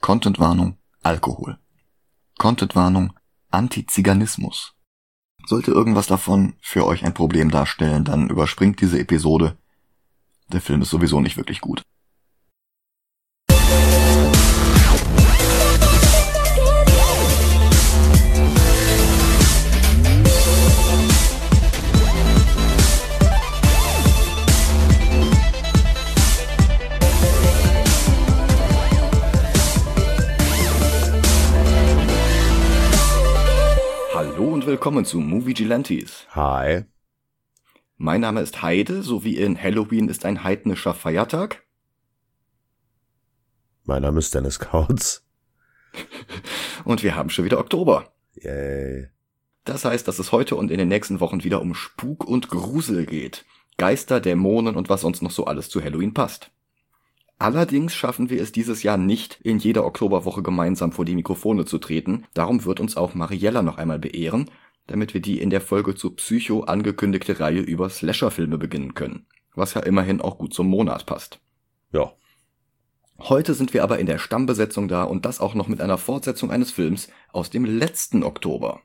Contentwarnung, Alkohol. Contentwarnung, Antiziganismus. Sollte irgendwas davon für euch ein Problem darstellen, dann überspringt diese Episode. Der Film ist sowieso nicht wirklich gut. Hallo und willkommen zu Moviegilantes. Hi. Mein Name ist Heide, so wie in Halloween ist ein heidnischer Feiertag. Mein Name ist Dennis Kautz. Und wir haben schon wieder Oktober. Yay. Das heißt, dass es heute und in den nächsten Wochen wieder um Spuk und Grusel geht. Geister, Dämonen und was sonst noch so alles zu Halloween passt. Allerdings schaffen wir es dieses Jahr nicht, in jeder Oktoberwoche gemeinsam vor die Mikrofone zu treten. Darum wird uns auch Mariella noch einmal beehren, damit wir die in der Folge zu Psycho angekündigte Reihe über Slasher-Filme beginnen können. Was ja immerhin auch gut zum Monat passt. Ja. Heute sind wir aber in der Stammbesetzung da und das auch noch mit einer Fortsetzung eines Films aus dem letzten Oktober.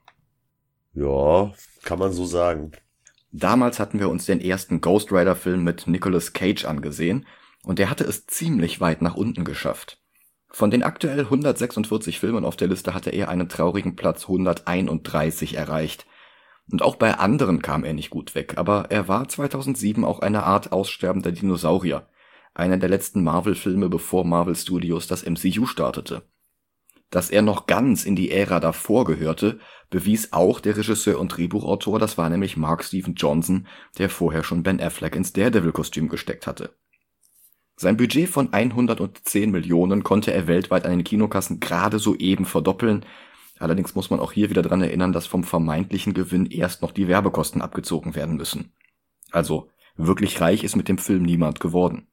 Ja, kann man so sagen. Damals hatten wir uns den ersten Ghost Rider-Film mit Nicolas Cage angesehen und der hatte es ziemlich weit nach unten geschafft. Von den aktuell 146 Filmen auf der Liste hatte er einen traurigen Platz 131 erreicht. Und auch bei anderen kam er nicht gut weg, aber er war 2007 auch eine Art aussterbender Dinosaurier. Einer der letzten Marvel-Filme, bevor Marvel Studios das MCU startete. Dass er noch ganz in die Ära davor gehörte, bewies auch der Regisseur und Drehbuchautor, das war nämlich Mark Steven Johnson, der vorher schon Ben Affleck ins Daredevil-Kostüm gesteckt hatte. Sein Budget von 110 Millionen konnte er weltweit an den Kinokassen gerade soeben verdoppeln. Allerdings muss man auch hier wieder dran erinnern, dass vom vermeintlichen Gewinn erst noch die Werbekosten abgezogen werden müssen. Also, wirklich reich ist mit dem Film niemand geworden.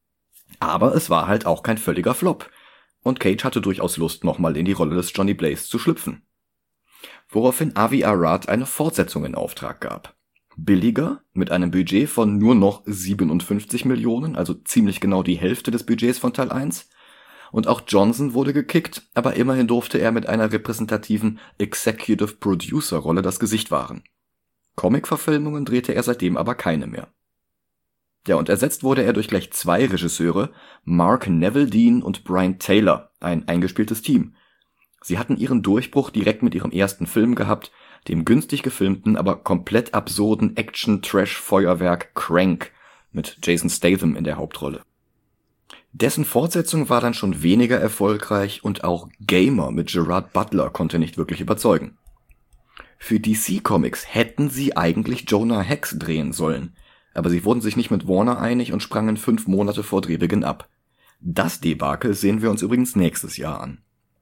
Aber es war halt auch kein völliger Flop. Und Cage hatte durchaus Lust, nochmal in die Rolle des Johnny Blaze zu schlüpfen. Woraufhin Avi Arad eine Fortsetzung in Auftrag gab. Billiger, mit einem Budget von nur noch 57 Millionen, also ziemlich genau die Hälfte des Budgets von Teil 1. Und auch Johnson wurde gekickt, aber immerhin durfte er mit einer repräsentativen Executive Producer Rolle das Gesicht wahren. Comic-Verfilmungen drehte er seitdem aber keine mehr. Ja, und ersetzt wurde er durch gleich zwei Regisseure, Mark Neveldine und Brian Taylor, ein eingespieltes Team. Sie hatten ihren Durchbruch direkt mit ihrem ersten Film gehabt, dem günstig gefilmten, aber komplett absurden Action-Trash-Feuerwerk Crank mit Jason Statham in der Hauptrolle. Dessen Fortsetzung war dann schon weniger erfolgreich und auch Gamer mit Gerard Butler konnte nicht wirklich überzeugen. Für DC Comics hätten sie eigentlich Jonah Hex drehen sollen, aber sie wurden sich nicht mit Warner einig und sprangen 5 Monate vor Drehbeginn ab. Das Debakel sehen wir uns übrigens nächstes Jahr an.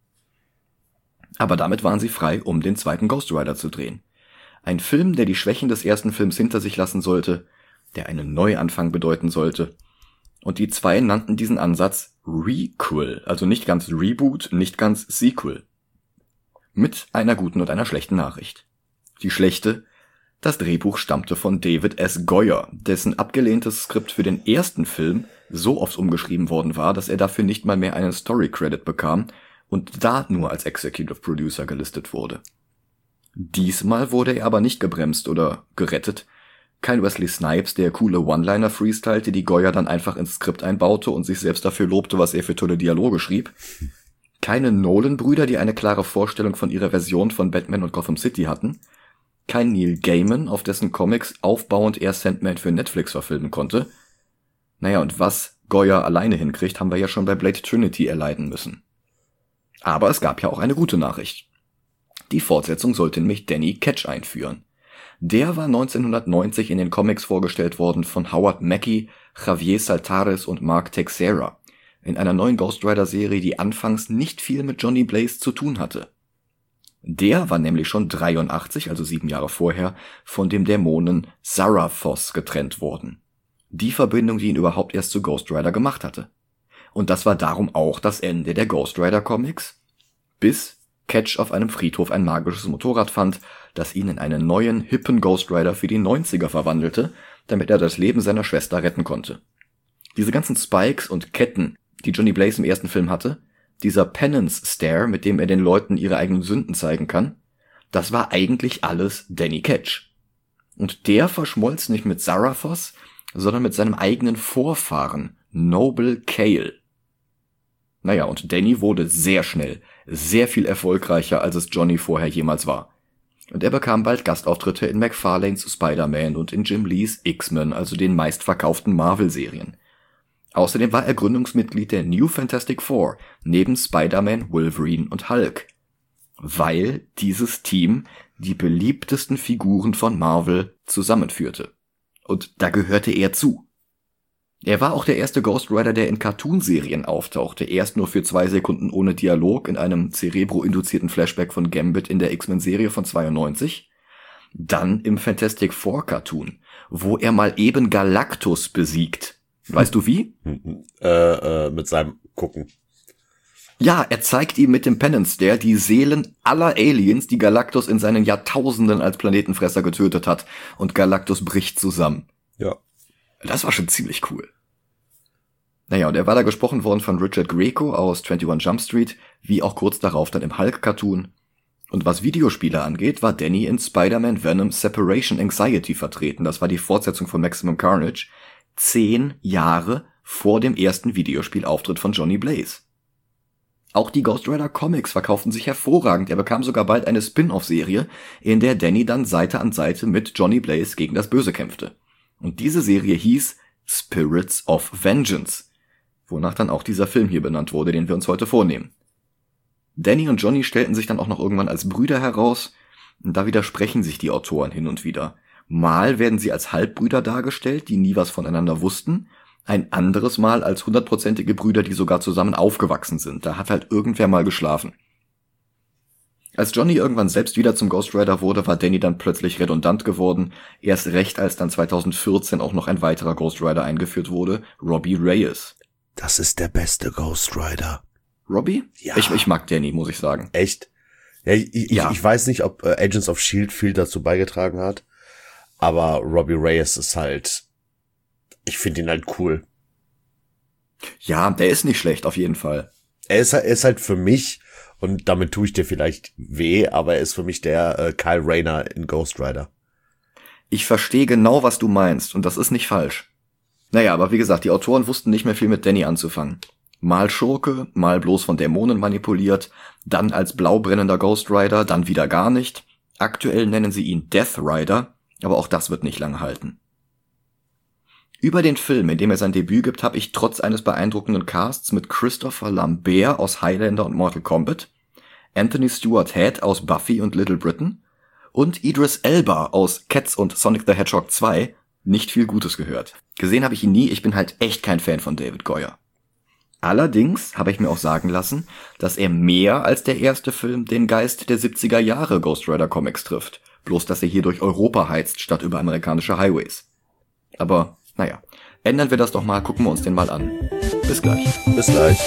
Aber damit waren sie frei, um den zweiten Ghost Rider zu drehen. Ein Film, der die Schwächen des ersten Films hinter sich lassen sollte, der einen Neuanfang bedeuten sollte. Und die zwei nannten diesen Ansatz Requel, also nicht ganz Reboot, nicht ganz Sequel. Mit einer guten und einer schlechten Nachricht. Die schlechte: Das Drehbuch stammte von David S. Goyer, dessen abgelehntes Skript für den ersten Film so oft umgeschrieben worden war, dass er dafür nicht mal mehr einen Story-Credit bekam und da nur als Executive Producer gelistet wurde. Diesmal wurde er aber nicht gebremst oder gerettet. Kein Wesley Snipes, der coole One-Liner freestylte, die Goyer dann einfach ins Skript einbaute und sich selbst dafür lobte, was er für tolle Dialoge schrieb. Keine Nolan-Brüder, die eine klare Vorstellung von ihrer Version von Batman und Gotham City hatten. Kein Neil Gaiman, auf dessen Comics aufbauend er Sandman für Netflix verfilmen konnte. Naja, und was Goyer alleine hinkriegt, haben wir ja schon bei Blade Trinity erleiden müssen. Aber es gab ja auch eine gute Nachricht. Die Fortsetzung sollte nämlich Danny Ketch einführen. Der war 1990 in den Comics vorgestellt worden von Howard Mackie, Javier Saltares und Mark Texeira in einer neuen Ghost Rider Serie, die anfangs nicht viel mit Johnny Blaze zu tun hatte. Der war nämlich schon 83, also 7 Jahre vorher, von dem Dämonen Zarathos getrennt worden. Die Verbindung, die ihn überhaupt erst zu Ghost Rider gemacht hatte. Und das war darum auch das Ende der Ghost Rider Comics, bis Ketch auf einem Friedhof ein magisches Motorrad fand, das ihn in einen neuen, hippen Ghost Rider für die 90er verwandelte, damit er das Leben seiner Schwester retten konnte. Diese ganzen Spikes und Ketten, die Johnny Blaze im ersten Film hatte, dieser Penance Stare, mit dem er den Leuten ihre eigenen Sünden zeigen kann, das war eigentlich alles Danny Ketch. Und der verschmolz nicht mit Zarathos, sondern mit seinem eigenen Vorfahren, Noble Kale. Naja, und Danny wurde sehr schnell, sehr viel erfolgreicher, als es Johnny vorher jemals war. Und er bekam bald Gastauftritte in McFarlanes Spider-Man und in Jim Lees X-Men, also den meistverkauften Marvel-Serien. Außerdem war er Gründungsmitglied der New Fantastic Four, neben Spider-Man, Wolverine und Hulk. Weil dieses Team die beliebtesten Figuren von Marvel zusammenführte. Und da gehörte er zu. Er war auch der erste Ghost Rider, der in Cartoonserien auftauchte, erst nur für 2 Sekunden ohne Dialog in einem Cerebro-induzierten Flashback von Gambit in der X-Men-Serie von 92, dann im Fantastic Four Cartoon, wo er mal eben Galactus besiegt. Weißt du wie? Mit seinem Gucken. Ja, er zeigt ihm mit dem Penance Stare die Seelen aller Aliens, die Galactus in seinen Jahrtausenden als Planetenfresser getötet hat, und Galactus bricht zusammen. Ja. Das war schon ziemlich cool. Naja, und er war da gesprochen worden von Richard Grieco aus 21 Jump Street, wie auch kurz darauf dann im Hulk-Cartoon. Und was Videospiele angeht, war Danny in Spider-Man Venom Separation Anxiety vertreten. Das war die Fortsetzung von Maximum Carnage, 10 Jahre vor dem ersten Videospielauftritt von Johnny Blaze. Auch die Ghost Rider Comics verkauften sich hervorragend. Er bekam sogar bald eine Spin-off-Serie, in der Danny dann Seite an Seite mit Johnny Blaze gegen das Böse kämpfte. Und diese Serie hieß Spirits of Vengeance, wonach dann auch dieser Film hier benannt wurde, den wir uns heute vornehmen. Danny und Johnny stellten sich dann auch noch irgendwann als Brüder heraus, und da widersprechen sich die Autoren hin und wieder. Mal werden sie als Halbbrüder dargestellt, die nie was voneinander wussten, ein anderes Mal als 100%ige Brüder, die sogar zusammen aufgewachsen sind. Da hat halt irgendwer mal geschlafen. Als Johnny irgendwann selbst wieder zum Ghost Rider wurde, war Danny dann plötzlich redundant geworden. Erst recht, als dann 2014 auch noch ein weiterer Ghost Rider eingeführt wurde, Robbie Reyes. Das ist der beste Ghost Rider. Robbie? Ja. Ich mag Danny, muss ich sagen. Echt? Ja, ich weiß nicht, ob Agents of S.H.I.E.L.D. viel dazu beigetragen hat, aber Robbie Reyes ist halt, ich finde ihn halt cool. Ja, der ist nicht schlecht, auf jeden Fall. Er ist halt für mich, und damit tue ich dir vielleicht weh, aber er ist für mich der Kyle Rayner in Ghost Rider. Ich verstehe genau, was du meinst, und das ist nicht falsch. Naja, aber wie gesagt, die Autoren wussten nicht mehr viel mit Danny anzufangen. Mal Schurke, mal bloß von Dämonen manipuliert, dann als blau brennender Ghost Rider, dann wieder gar nicht. Aktuell nennen sie ihn Death Rider, aber auch das wird nicht lange halten. Über den Film, in dem er sein Debüt gibt, habe ich trotz eines beeindruckenden Casts mit Christopher Lambert aus Highlander und Mortal Kombat, Anthony Stewart Head aus Buffy und Little Britain und Idris Elba aus Cats und Sonic the Hedgehog 2 nicht viel Gutes gehört. Gesehen habe ich ihn nie, ich bin halt echt kein Fan von David Goyer. Allerdings habe ich mir auch sagen lassen, dass er mehr als der erste Film den Geist der 70er Jahre Ghost Rider Comics trifft, bloß dass er hier durch Europa heizt statt über amerikanische Highways. Aber naja, ändern wir das doch mal, gucken wir uns den mal an. Bis gleich. Bis gleich.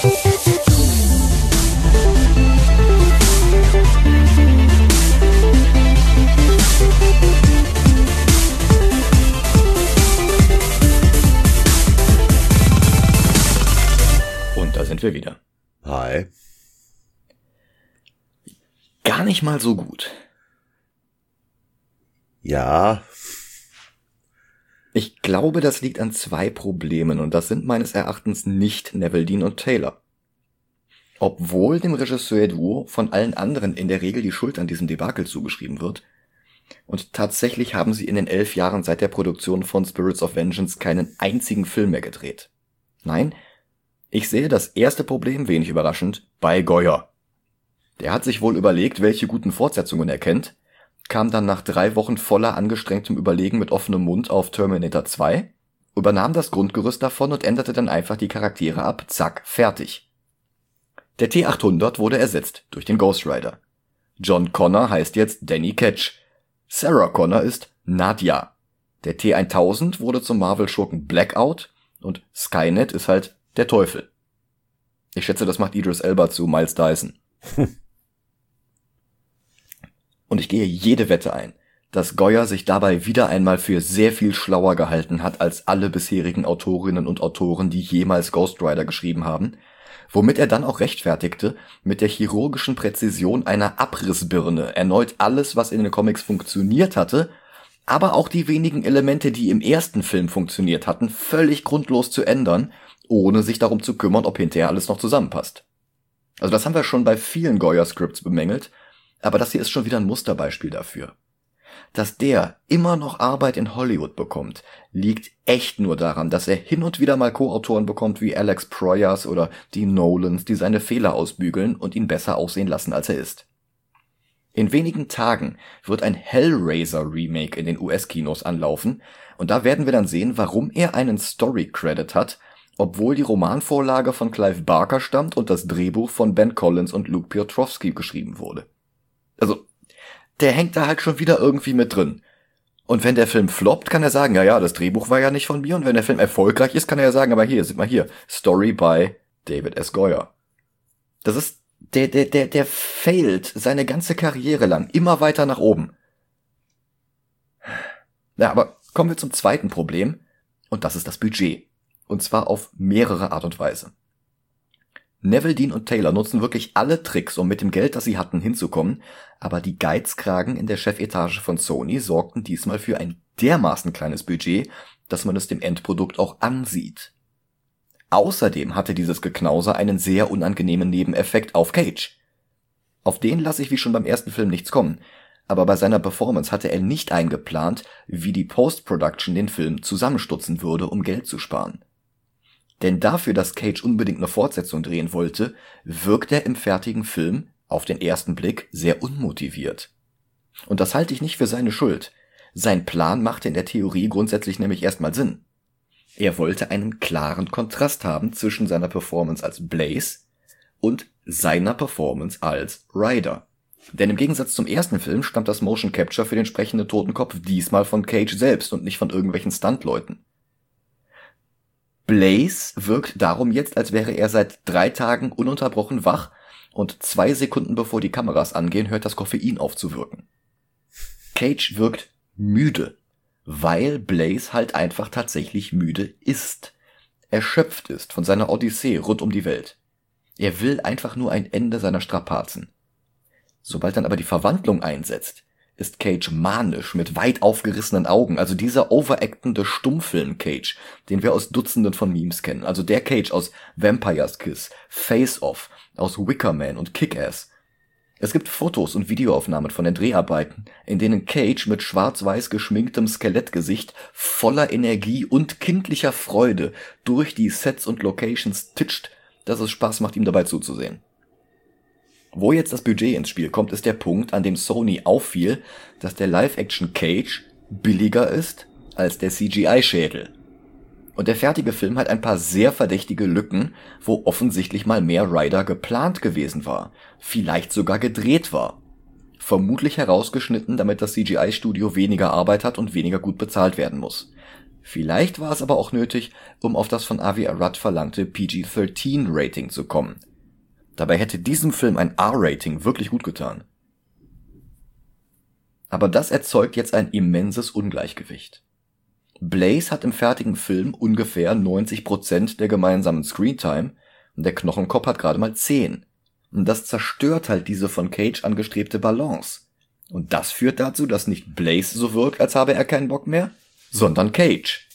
Und da sind wir wieder. Hi. Gar nicht mal so gut. Ja. Ich glaube, das liegt an 2 Problemen und das sind meines Erachtens nicht Neville Dean und Taylor. Obwohl dem Regisseur-Duo von allen anderen in der Regel die Schuld an diesem Debakel zugeschrieben wird. Und tatsächlich haben sie in den 11 Jahren seit der Produktion von Spirits of Vengeance keinen einzigen Film mehr gedreht. Nein, ich sehe das erste Problem, wenig überraschend, bei Goyer. Der hat sich wohl überlegt, welche guten Fortsetzungen er kennt, kam dann nach 3 Wochen voller angestrengtem Überlegen mit offenem Mund auf Terminator 2, übernahm das Grundgerüst davon und änderte dann einfach die Charaktere ab, zack, fertig. Der T-800 wurde ersetzt durch den Ghost Rider. John Connor heißt jetzt Danny Ketch. Sarah Connor ist Nadia. Der T-1000 wurde zum Marvel-Schurken Blackout und Skynet ist halt der Teufel. Ich schätze, das macht Idris Elba zu Miles Dyson. Und ich gehe jede Wette ein, dass Goyer sich dabei wieder einmal für sehr viel schlauer gehalten hat als alle bisherigen Autorinnen und Autoren, die jemals Ghost Rider geschrieben haben, womit er dann auch rechtfertigte, mit der chirurgischen Präzision einer Abrissbirne erneut alles, was in den Comics funktioniert hatte, aber auch die wenigen Elemente, die im ersten Film funktioniert hatten, völlig grundlos zu ändern, ohne sich darum zu kümmern, ob hinterher alles noch zusammenpasst. Also das haben wir schon bei vielen Goya-Scripts bemängelt, aber das hier ist schon wieder ein Musterbeispiel dafür. Dass der immer noch Arbeit in Hollywood bekommt, liegt echt nur daran, dass er hin und wieder mal Co-Autoren bekommt wie Alex Proyas oder die Nolans, die seine Fehler ausbügeln und ihn besser aussehen lassen, als er ist. In wenigen Tagen wird ein Hellraiser-Remake in den US-Kinos anlaufen und da werden wir dann sehen, warum er einen Story-Credit hat, obwohl die Romanvorlage von Clive Barker stammt und das Drehbuch von Ben Collins und Luke Piotrowski geschrieben wurde. Also, der hängt da halt schon wieder irgendwie mit drin. Und wenn der Film floppt, kann er sagen, ja, das Drehbuch war ja nicht von mir. Und wenn der Film erfolgreich ist, kann er ja sagen, aber hier, seht mal hier, Story by David S. Goyer. Das ist, der failt seine ganze Karriere lang immer weiter nach oben. Ja, aber kommen wir zum zweiten Problem. Und das ist das Budget. Und zwar auf mehrere Art und Weise. Neville, Dean und Taylor nutzen wirklich alle Tricks, um mit dem Geld, das sie hatten, hinzukommen, aber die Geizkragen in der Chefetage von Sony sorgten diesmal für ein dermaßen kleines Budget, dass man es dem Endprodukt auch ansieht. Außerdem hatte dieses Geknauser einen sehr unangenehmen Nebeneffekt auf Cage. Auf den lasse ich wie schon beim ersten Film nichts kommen, aber bei seiner Performance hatte er nicht eingeplant, wie die Post-Production den Film zusammenstutzen würde, um Geld zu sparen. Denn dafür, dass Cage unbedingt eine Fortsetzung drehen wollte, wirkt er im fertigen Film auf den ersten Blick sehr unmotiviert. Und das halte ich nicht für seine Schuld. Sein Plan machte in der Theorie grundsätzlich nämlich erstmal Sinn. Er wollte einen klaren Kontrast haben zwischen seiner Performance als Blaze und seiner Performance als Ryder. Denn im Gegensatz zum ersten Film stammt das Motion Capture für den sprechenden Totenkopf diesmal von Cage selbst und nicht von irgendwelchen Stuntleuten. Blaze wirkt darum jetzt, als wäre er seit 3 Tagen ununterbrochen wach und 2 Sekunden bevor die Kameras angehen, hört das Koffein auf zu wirken. Cage wirkt müde, weil Blaze halt einfach tatsächlich müde ist. Erschöpft ist von seiner Odyssee rund um die Welt. Er will einfach nur ein Ende seiner Strapazen. Sobald dann aber die Verwandlung einsetzt, ist Cage manisch mit weit aufgerissenen Augen, also dieser overactende Stummfilm-Cage, den wir aus Dutzenden von Memes kennen, also der Cage aus Vampire's Kiss, Face Off, aus Wicker Man und Kick-Ass. Es gibt Fotos und Videoaufnahmen von den Dreharbeiten, in denen Cage mit schwarz-weiß geschminktem Skelettgesicht voller Energie und kindlicher Freude durch die Sets und Locations titscht, dass es Spaß macht, ihm dabei zuzusehen. Wo jetzt das Budget ins Spiel kommt, ist der Punkt, an dem Sony auffiel, dass der Live-Action-Cage billiger ist als der CGI-Schädel. Und der fertige Film hat ein paar sehr verdächtige Lücken, wo offensichtlich mal mehr Ryder geplant gewesen war, vielleicht sogar gedreht war. Vermutlich herausgeschnitten, damit das CGI-Studio weniger Arbeit hat und weniger gut bezahlt werden muss. Vielleicht war es aber auch nötig, um auf das von Avi Arad verlangte PG-13-Rating zu kommen. Dabei hätte diesem Film ein R-Rating wirklich gut getan. Aber das erzeugt jetzt ein immenses Ungleichgewicht. Blaze hat im fertigen Film ungefähr 90% der gemeinsamen Screentime und der Knochenkopf hat gerade mal 10. Und das zerstört halt diese von Cage angestrebte Balance. Und das führt dazu, dass nicht Blaze so wirkt, als habe er keinen Bock mehr, sondern Cage.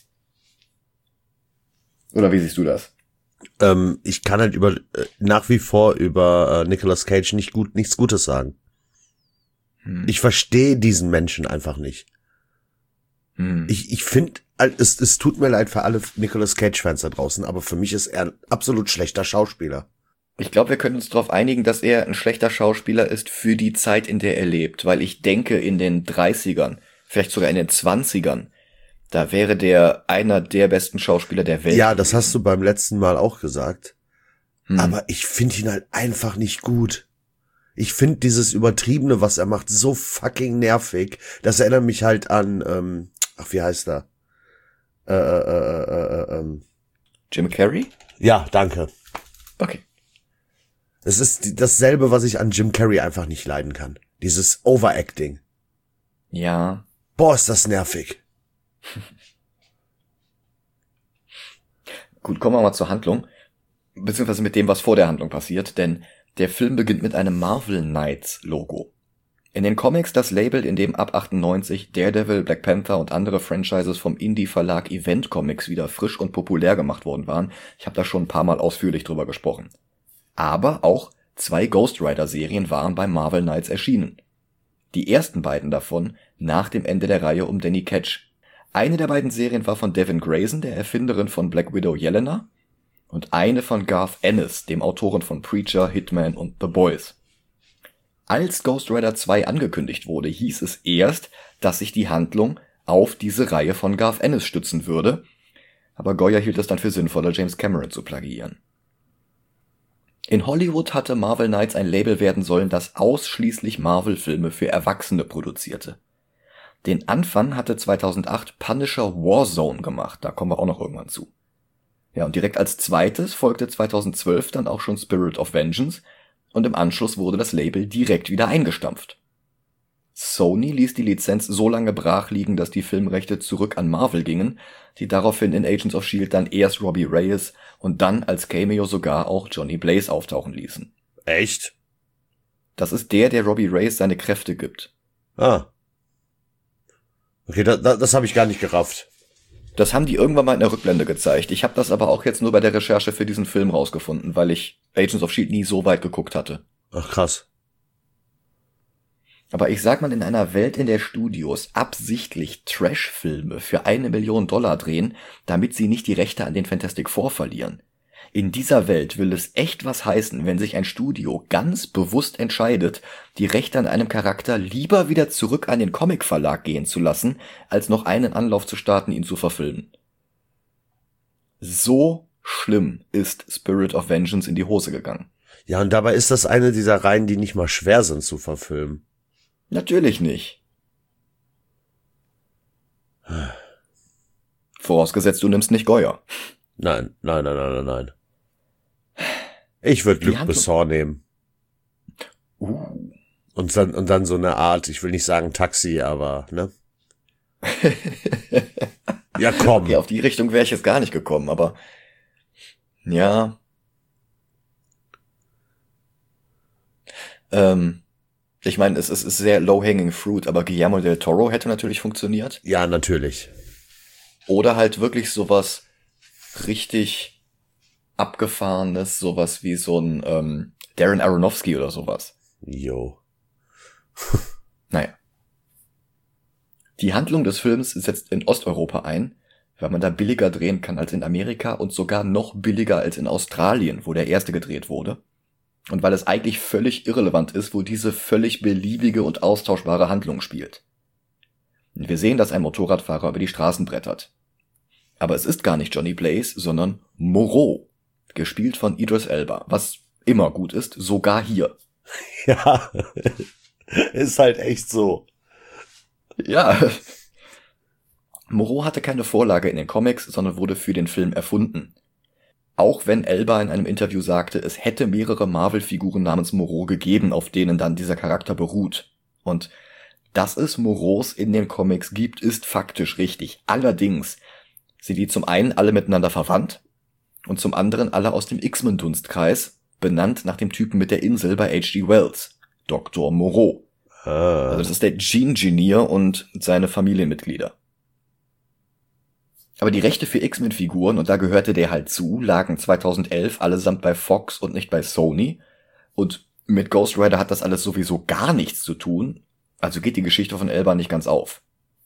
Oder wie siehst du das? Ich kann halt nach wie vor über Nicolas Cage nichts Gutes sagen. Ich verstehe diesen Menschen einfach nicht. Ich finde, es tut mir leid für alle Nicolas Cage-Fans da draußen, aber für mich ist er ein absolut schlechter Schauspieler. Ich glaube, wir können uns darauf einigen, dass er ein schlechter Schauspieler ist für die Zeit, in der er lebt, weil ich denke, in den 30ern, vielleicht sogar in den 20ern, da wäre der einer der besten Schauspieler der Welt. Ja, das hast du beim letzten Mal auch gesagt. Aber ich finde ihn halt einfach nicht gut. Ich finde dieses Übertriebene, was er macht, so fucking nervig. Das erinnert mich halt an, wie heißt er? Jim Carrey? Ja, danke. Okay. Es ist dasselbe, was ich an Jim Carrey einfach nicht leiden kann. Dieses Overacting. Ja. Boah, ist das nervig. Gut, kommen wir mal zur Handlung. beziehungsweise mit dem, was vor der Handlung passiert, denn der Film beginnt mit einem Marvel Knights Logo. In den Comics das Label, in dem ab 98 Daredevil, Black Panther und andere Franchises vom Indie-Verlag Event Comics wieder frisch und populär gemacht worden waren. Ich habe da schon ein paar Mal ausführlich drüber gesprochen. Aber auch 2 Ghost Rider-Serien waren bei Marvel Knights erschienen. Die ersten beiden davon nach dem Ende der Reihe um Danny Ketch. Eine der beiden Serien war von Devin Grayson, der Erfinderin von Black Widow Yelena, und eine von Garth Ennis, dem Autoren von Preacher, Hitman und The Boys. Als Ghost Rider 2 angekündigt wurde, hieß es erst, dass sich die Handlung auf diese Reihe von Garth Ennis stützen würde, aber Goyer hielt es dann für sinnvoller, James Cameron zu plagiieren. In Hollywood hatte Marvel Knights ein Label werden sollen, das ausschließlich Marvel-Filme für Erwachsene produzierte. Den Anfang hatte 2008 Punisher Warzone gemacht, da kommen wir auch noch irgendwann zu. Ja, und direkt als zweites folgte 2012 dann auch schon Spirit of Vengeance, und im Anschluss wurde das Label direkt wieder eingestampft. Sony ließ die Lizenz so lange brach liegen, dass die Filmrechte zurück an Marvel gingen, die daraufhin in Agents of S.H.I.E.L.D. dann erst Robbie Reyes und dann als Cameo sogar auch Johnny Blaze auftauchen ließen. Echt? Das ist der Robbie Reyes seine Kräfte gibt. Ah. Okay, das habe ich gar nicht gerafft. Das haben die irgendwann mal in der Rückblende gezeigt. Ich habe das aber auch jetzt nur bei der Recherche für diesen Film rausgefunden, weil ich Agents of S.H.I.E.L.D. nie so weit geguckt hatte. Ach, krass. Aber ich sag mal, in einer Welt, in der Studios absichtlich Trash-Filme für $1 Million drehen, damit sie nicht die Rechte an den Fantastic Four verlieren. In dieser Welt will es echt was heißen, wenn sich ein Studio ganz bewusst entscheidet, die Rechte an einem Charakter lieber wieder zurück an den Comic-Verlag gehen zu lassen, als noch einen Anlauf zu starten, ihn zu verfilmen. So schlimm ist Spirit of Vengeance in die Hose gegangen. Ja, und dabei ist das eine dieser Reihen, die nicht mal schwer sind zu verfilmen. Natürlich nicht. Vorausgesetzt, du nimmst nicht Goyer. Nein. Ich würde Luc Besson nehmen. Und dann so eine Art, ich will nicht sagen Taxi, aber, ne? Ja, komm. Okay, auf die Richtung wäre ich jetzt gar nicht gekommen, aber ja. Ich meine, es ist sehr low-hanging fruit, aber Guillermo del Toro hätte natürlich funktioniert. Ja, natürlich. Oder halt wirklich sowas richtig Abgefahrenes, sowas wie so ein Darren Aronofsky oder sowas. Jo. Naja. Die Handlung des Films setzt in Osteuropa ein, weil man da billiger drehen kann als in Amerika und sogar noch billiger als in Australien, wo der erste gedreht wurde. Und weil es eigentlich völlig irrelevant ist, wo diese völlig beliebige und austauschbare Handlung spielt. Und wir sehen, dass ein Motorradfahrer über die Straßen brettert. Aber es ist gar nicht Johnny Blaze, sondern Moreau, gespielt von Idris Elba, was immer gut ist, sogar hier. Ja, ist halt echt so. Ja. Moreau hatte keine Vorlage in den Comics, sondern wurde für den Film erfunden. Auch wenn Elba in einem Interview sagte, es hätte mehrere Marvel-Figuren namens Moreau gegeben, auf denen dann dieser Charakter beruht. Und dass es Moreaus in den Comics gibt, ist faktisch richtig. Allerdings sind die zum einen alle miteinander verwandt und zum anderen alle aus dem X-Men-Dunstkreis, benannt nach dem Typen mit der Insel bei H.G. Wells, Dr. Moreau. Also das ist der Gene-Engineer und seine Familienmitglieder. Aber die Rechte für X-Men-Figuren, und da gehörte der halt zu, lagen 2011 allesamt bei Fox und nicht bei Sony. Und mit Ghost Rider hat das alles sowieso gar nichts zu tun, also geht die Geschichte von Elba nicht ganz auf.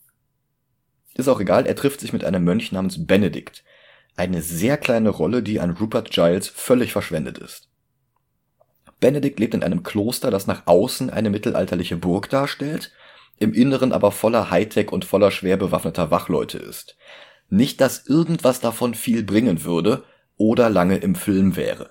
Ist auch egal, er trifft sich mit einem Mönch namens Benedict. Eine sehr kleine Rolle, die an Rupert Giles völlig verschwendet ist. Benedict lebt in einem Kloster, das nach außen eine mittelalterliche Burg darstellt, im Inneren aber voller Hightech und voller schwer bewaffneter Wachleute ist. Nicht, dass irgendwas davon viel bringen würde oder lange im Film wäre.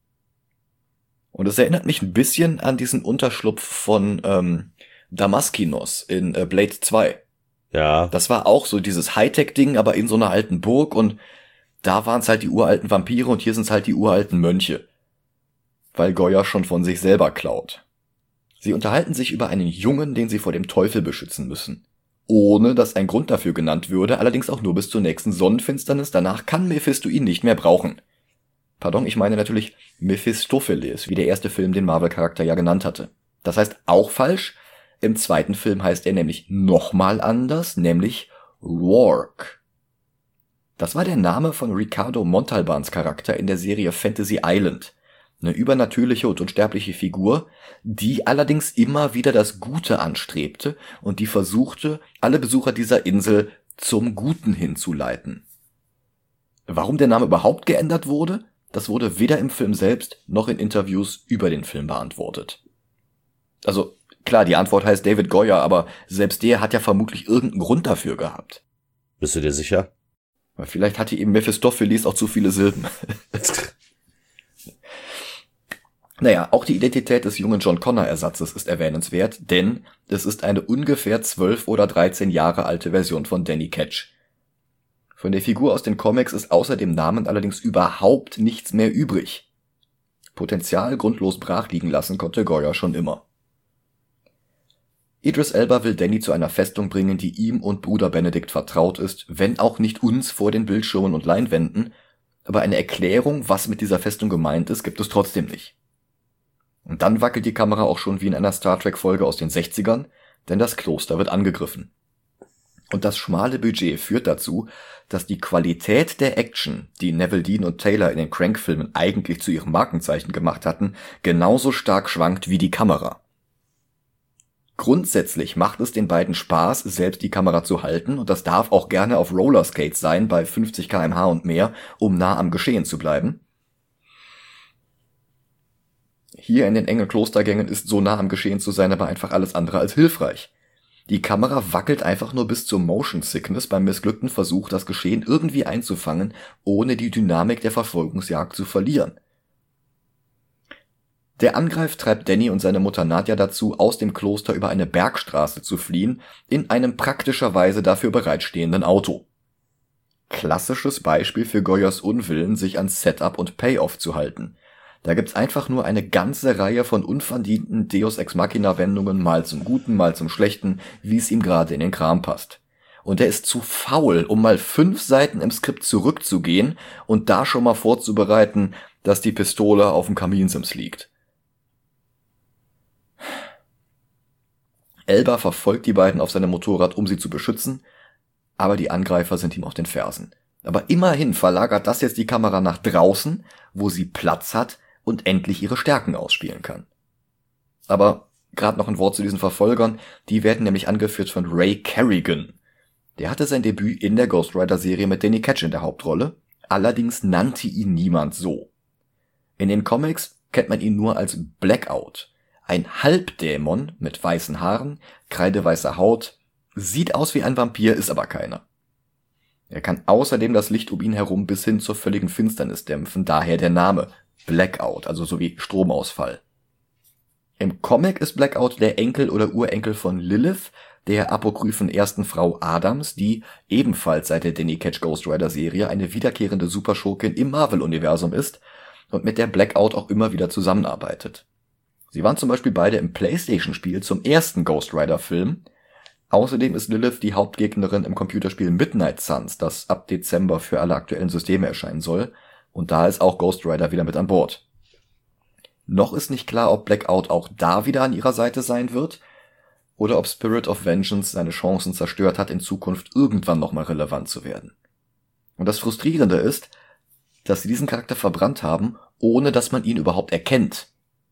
Und es erinnert mich ein bisschen an diesen Unterschlupf von Damaskinos in Blade 2. Ja. Das war auch so dieses Hightech-Ding, aber in so einer alten Burg, und da waren es halt die uralten Vampire und hier sind es halt die uralten Mönche. Weil Goyer schon von sich selber klaut. Sie unterhalten sich über einen Jungen, den sie vor dem Teufel beschützen müssen. Ohne dass ein Grund dafür genannt würde, allerdings auch nur bis zur nächsten Sonnenfinsternis, danach kann Mephisto ihn nicht mehr brauchen. Pardon, ich meine natürlich Mephistopheles, wie der erste Film den Marvel-Charakter ja genannt hatte. Das heißt auch falsch. Im zweiten Film heißt er nämlich nochmal anders, nämlich Rourke. Das war der Name von Ricardo Montalbans Charakter in der Serie Fantasy Island. Eine übernatürliche und unsterbliche Figur, die allerdings immer wieder das Gute anstrebte und die versuchte, alle Besucher dieser Insel zum Guten hinzuleiten. Warum der Name überhaupt geändert wurde, das wurde weder im Film selbst noch in Interviews über den Film beantwortet. Also klar, die Antwort heißt David Goyer, aber selbst der hat ja vermutlich irgendeinen Grund dafür gehabt. Bist du dir sicher? Weil vielleicht hatte ihm Mephistopheles auch zu viele Silben. Naja, auch die Identität des jungen John Connor-Ersatzes ist erwähnenswert, denn es ist eine ungefähr 12 oder 13 Jahre alte Version von Danny Ketch. Von der Figur aus den Comics ist außer dem Namen allerdings überhaupt nichts mehr übrig. Potenzial grundlos brach liegen lassen konnte Goyer schon immer. Idris Elba will Danny zu einer Festung bringen, die ihm und Bruder Benedict vertraut ist, wenn auch nicht uns vor den Bildschirmen und Leinwänden, aber eine Erklärung, was mit dieser Festung gemeint ist, gibt es trotzdem nicht. Und dann wackelt die Kamera auch schon wie in einer Star Trek-Folge aus den 60ern, denn das Kloster wird angegriffen. Und das schmale Budget führt dazu, dass die Qualität der Action, die Neville Dean und Taylor in den Crank-Filmen eigentlich zu ihrem Markenzeichen gemacht hatten, genauso stark schwankt wie die Kamera. Grundsätzlich macht es den beiden Spaß, selbst die Kamera zu halten, und das darf auch gerne auf Rollerskates sein, bei 50 km/h und mehr, um nah am Geschehen zu bleiben. Hier in den engen Klostergängen ist so nah am Geschehen zu sein aber einfach alles andere als hilfreich. Die Kamera wackelt einfach nur bis zur Motion Sickness beim missglückten Versuch, das Geschehen irgendwie einzufangen, ohne die Dynamik der Verfolgungsjagd zu verlieren. Der Angreif treibt Danny und seine Mutter Nadja dazu, aus dem Kloster über eine Bergstraße zu fliehen, in einem praktischerweise dafür bereitstehenden Auto. Klassisches Beispiel für Goyers Unwillen, sich an Setup und Payoff zu halten. Da gibt's einfach nur eine ganze Reihe von unverdienten Deus-Ex-Machina-Wendungen, mal zum Guten, mal zum Schlechten, wie es ihm gerade in den Kram passt. Und er ist zu faul, um mal 5 Seiten im Skript zurückzugehen und da schon mal vorzubereiten, dass die Pistole auf dem Kaminsims liegt. Elba verfolgt die beiden auf seinem Motorrad, um sie zu beschützen, aber die Angreifer sind ihm auf den Fersen. Aber immerhin verlagert das jetzt die Kamera nach draußen, wo sie Platz hat und endlich ihre Stärken ausspielen kann. Aber gerade noch ein Wort zu diesen Verfolgern, die werden nämlich angeführt von Ray Kerrigan. Der hatte sein Debüt in der Ghost Rider-Serie mit Danny Ketch in der Hauptrolle, allerdings nannte ihn niemand so. In den Comics kennt man ihn nur als Blackout, ein Halbdämon mit weißen Haaren, kreideweißer Haut, sieht aus wie ein Vampir, ist aber keiner. Er kann außerdem das Licht um ihn herum bis hin zur völligen Finsternis dämpfen, daher der Name Blackout, also so wie Stromausfall. Im Comic ist Blackout der Enkel oder Urenkel von Lilith, der apokryphen ersten Frau Adams, die ebenfalls seit der Danny Ketch Ghost Rider Serie eine wiederkehrende Superschurkin im Marvel-Universum ist und mit der Blackout auch immer wieder zusammenarbeitet. Sie waren zum Beispiel beide im PlayStation-Spiel zum ersten Ghost Rider-Film. Außerdem ist Lilith die Hauptgegnerin im Computerspiel Midnight Suns, das ab Dezember für alle aktuellen Systeme erscheinen soll, und da ist auch Ghost Rider wieder mit an Bord. Noch ist nicht klar, ob Blackout auch da wieder an ihrer Seite sein wird, oder ob Spirit of Vengeance seine Chancen zerstört hat, in Zukunft irgendwann nochmal relevant zu werden. Und das Frustrierende ist, dass sie diesen Charakter verbrannt haben, ohne dass man ihn überhaupt erkennt.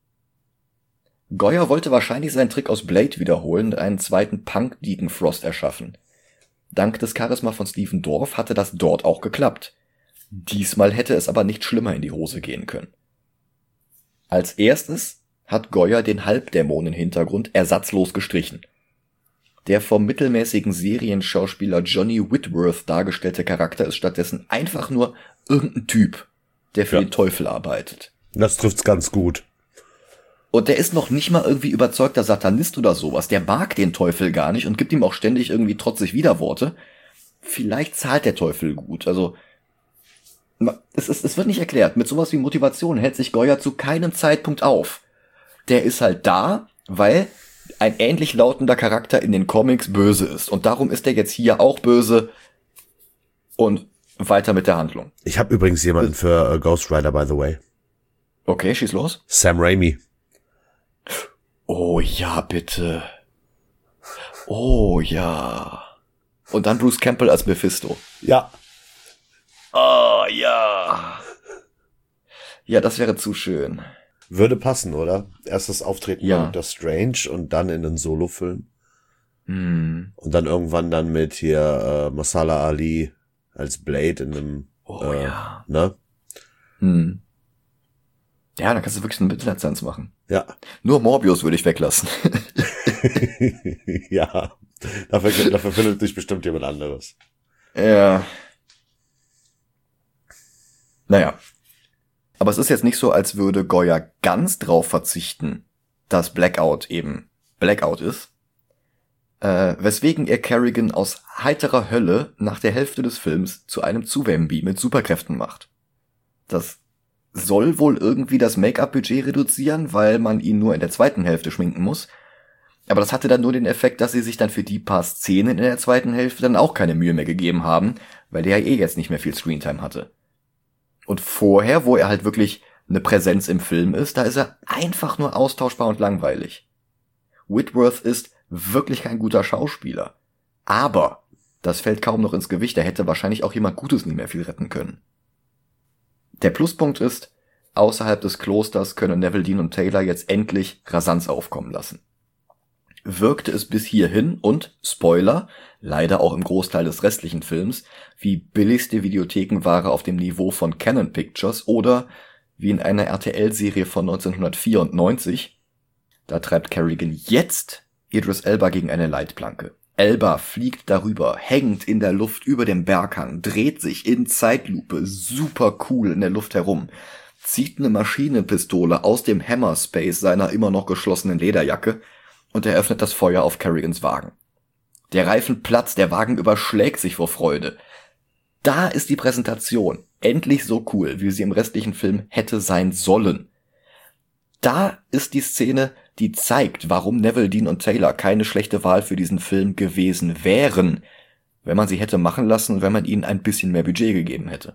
Goyer wollte wahrscheinlich seinen Trick aus Blade wiederholen und einen zweiten Punk-Deacon Frost erschaffen. Dank des Charisma von Stephen Dorff hatte das dort auch geklappt. Diesmal hätte es aber nicht schlimmer in die Hose gehen können. Als erstes hat Goyer den Halbdämonen-Hintergrund ersatzlos gestrichen. Der vom mittelmäßigen Serienschauspieler Johnny Whitworth dargestellte Charakter ist stattdessen einfach nur irgendein Typ, der für den Teufel arbeitet. Das trifft's ganz gut. Und der ist noch nicht mal irgendwie überzeugter Satanist oder sowas. Der mag den Teufel gar nicht und gibt ihm auch ständig irgendwie trotzig Widerworte. Vielleicht zahlt der Teufel gut. Also, es wird nicht erklärt. Mit sowas wie Motivation hält sich Goyer zu keinem Zeitpunkt auf. Der ist halt da, weil ein ähnlich lautender Charakter in den Comics böse ist. Und darum ist er jetzt hier auch böse. Und weiter mit der Handlung. Ich habe übrigens jemanden für Ghost Rider, by the way. Okay, schieß los. Sam Raimi. Oh ja, bitte. Oh ja. Und dann Bruce Campbell als Mephisto. Ja. Oh ja. Ja, das wäre zu schön. Würde passen, oder? Erst das Auftreten Ja. mit Doctor Strange und dann in den Solo-Film. Hm. Und dann irgendwann dann mit hier Mahershala Ali als Blade in einem ja. Ne? Hm. Ja, dann kannst du wirklich einen Mitleidstanz machen. Ja. Nur Morbius würde ich weglassen. Ja. Dafür findet sich bestimmt jemand anderes. Ja. Naja. Aber es ist jetzt nicht so, als würde Goya ganz drauf verzichten, dass Blackout eben Blackout ist. Weswegen er Kerrigan aus heiterer Hölle nach der Hälfte des Films zu einem Zuwambi mit Superkräften macht. Das soll wohl irgendwie das Make-up-Budget reduzieren, weil man ihn nur in der zweiten Hälfte schminken muss. Aber das hatte dann nur den Effekt, dass sie sich dann für die paar Szenen in der zweiten Hälfte dann auch keine Mühe mehr gegeben haben, weil der ja jetzt nicht mehr viel Screentime hatte. Und vorher, wo er halt wirklich eine Präsenz im Film ist, da ist er einfach nur austauschbar und langweilig. Whitworth ist wirklich kein guter Schauspieler. Aber das fällt kaum noch ins Gewicht, da hätte wahrscheinlich auch jemand Gutes nicht mehr viel retten können. Der Pluspunkt ist, außerhalb des Klosters können Neville, Dean und Taylor jetzt endlich Rasanz aufkommen lassen. Wirkte es bis hierhin und, Spoiler, leider auch im Großteil des restlichen Films, wie billigste Videothekenware auf dem Niveau von Canon Pictures oder wie in einer RTL-Serie von 1994, da treibt Kerrigan jetzt Idris Elba gegen eine Leitplanke. Elba fliegt darüber, hängt in der Luft über dem Berghang, dreht sich in Zeitlupe super cool in der Luft herum, zieht eine Maschinenpistole aus dem Hammer-Space seiner immer noch geschlossenen Lederjacke und eröffnet das Feuer auf Kerrigans Wagen. Der Reifen platzt, der Wagen überschlägt sich vor Freude. Da ist die Präsentation endlich so cool, wie sie im restlichen Film hätte sein sollen. Da ist die Szene, die zeigt, warum Neville, Dean und Taylor keine schlechte Wahl für diesen Film gewesen wären, wenn man sie hätte machen lassen und wenn man ihnen ein bisschen mehr Budget gegeben hätte.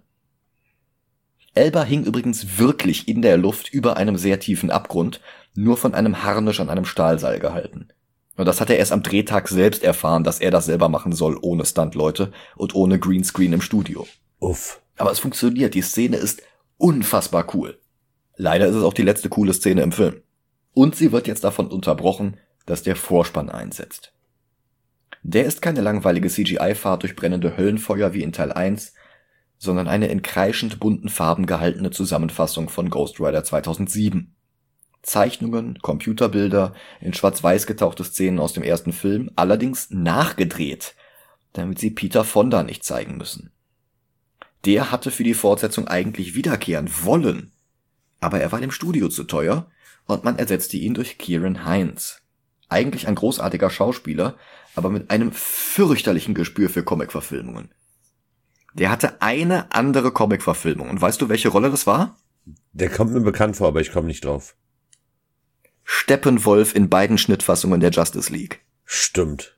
Elba hing übrigens wirklich in der Luft über einem sehr tiefen Abgrund, nur von einem Harnisch an einem Stahlseil gehalten. Und das hat er erst am Drehtag selbst erfahren, dass er das selber machen soll, ohne Stuntleute und ohne Greenscreen im Studio. Uff. Aber es funktioniert, die Szene ist unfassbar cool. Leider ist es auch die letzte coole Szene im Film. Und sie wird jetzt davon unterbrochen, dass der Vorspann einsetzt. Der ist keine langweilige CGI-Fahrt durch brennende Höllenfeuer wie in Teil 1, sondern eine in kreischend bunten Farben gehaltene Zusammenfassung von Ghost Rider 2007. Zeichnungen, Computerbilder, in schwarz-weiß getauchte Szenen aus dem ersten Film, allerdings nachgedreht, damit sie Peter Fonda nicht zeigen müssen. Der hatte für die Fortsetzung eigentlich wiederkehren wollen, aber er war dem Studio zu teuer und man ersetzte ihn durch Ciarán Hinds. Eigentlich ein großartiger Schauspieler, aber mit einem fürchterlichen Gespür für Comic-Verfilmungen. Der hatte eine andere Comic-Verfilmung. Und weißt du, welche Rolle das war? Der kommt mir bekannt vor, aber ich komme nicht drauf. Steppenwolf in beiden Schnittfassungen der Justice League. Stimmt.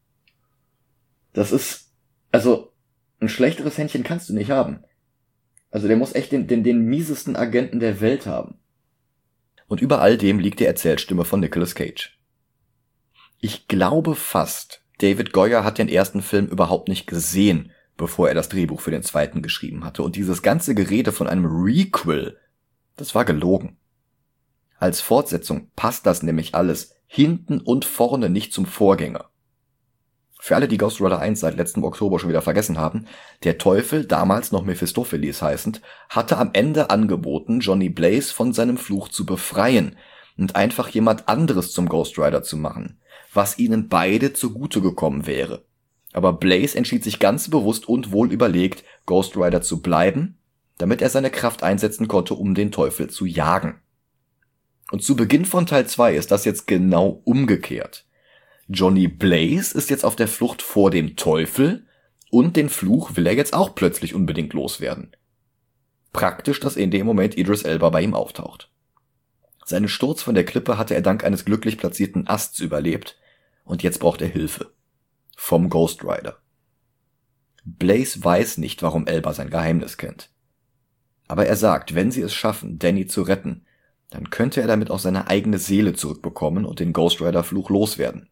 Das ist, also, ein schlechteres Händchen kannst du nicht haben. Also der muss echt den miesesten Agenten der Welt haben. Und über all dem liegt die Erzählstimme von Nicolas Cage. Ich glaube fast, David Goyer hat den ersten Film überhaupt nicht gesehen, bevor er das Drehbuch für den zweiten geschrieben hatte. Und dieses ganze Gerede von einem Requel, das war gelogen. Als Fortsetzung passt das nämlich alles hinten und vorne nicht zum Vorgänger. Für alle, die Ghost Rider 1 seit letztem Oktober schon wieder vergessen haben, der Teufel, damals noch Mephistopheles heißend, hatte am Ende angeboten, Johnny Blaze von seinem Fluch zu befreien und einfach jemand anderes zum Ghost Rider zu machen, was ihnen beide zugute gekommen wäre. Aber Blaze entschied sich ganz bewusst und wohl überlegt, Ghost Rider zu bleiben, damit er seine Kraft einsetzen konnte, um den Teufel zu jagen. Und zu Beginn von Teil 2 ist das jetzt genau umgekehrt. Johnny Blaze ist jetzt auf der Flucht vor dem Teufel und den Fluch will er jetzt auch plötzlich unbedingt loswerden. Praktisch, dass in dem Moment Idris Elba bei ihm auftaucht. Seinen Sturz von der Klippe hatte er dank eines glücklich platzierten Asts überlebt und jetzt braucht er Hilfe. Vom Ghost Rider. Blaze weiß nicht, warum Elba sein Geheimnis kennt. Aber er sagt, wenn sie es schaffen, Danny zu retten, dann könnte er damit auch seine eigene Seele zurückbekommen und den Ghost Rider Fluch loswerden.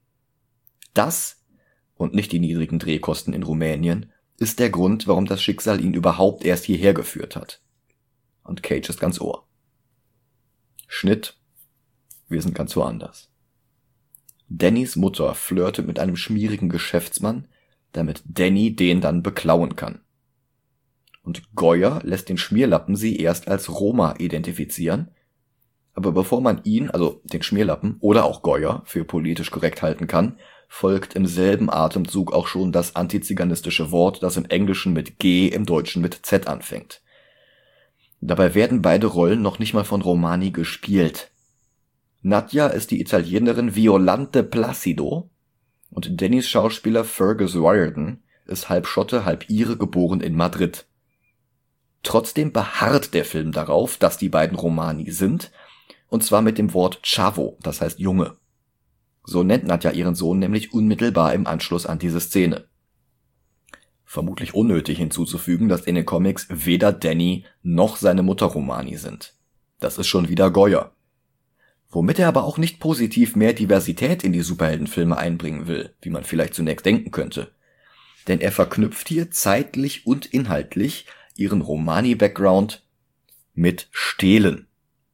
Das, und nicht die niedrigen Drehkosten in Rumänien, ist der Grund, warum das Schicksal ihn überhaupt erst hierher geführt hat. Und Cage ist ganz Ohr. Schnitt. Wir sind ganz woanders. Dannys Mutter flirtet mit einem schmierigen Geschäftsmann, damit Danny den dann beklauen kann. Und Goyer lässt den Schmierlappen sie erst als Roma identifizieren, aber bevor man ihn, also den Schmierlappen oder auch Goyer, für politisch korrekt halten kann, folgt im selben Atemzug auch schon das antiziganistische Wort, das im Englischen mit G, im Deutschen mit Z anfängt. Dabei werden beide Rollen noch nicht mal von Romani gespielt. Nadja ist die Italienerin Violante Placido und Dannys Schauspieler Fergus Riordan ist halb Schotte, halb Ire, geboren in Madrid. Trotzdem beharrt der Film darauf, dass die beiden Romani sind, und zwar mit dem Wort Chavo, das heißt Junge. So nennt Nadja ihren Sohn nämlich unmittelbar im Anschluss an diese Szene. Vermutlich unnötig hinzuzufügen, dass in den Comics weder Danny noch seine Mutter Romani sind. Das ist schon wieder Goyer. Womit er aber auch nicht positiv mehr Diversität in die Superheldenfilme einbringen will, wie man vielleicht zunächst denken könnte. Denn er verknüpft hier zeitlich und inhaltlich ihren Romani-Background mit Stehlen.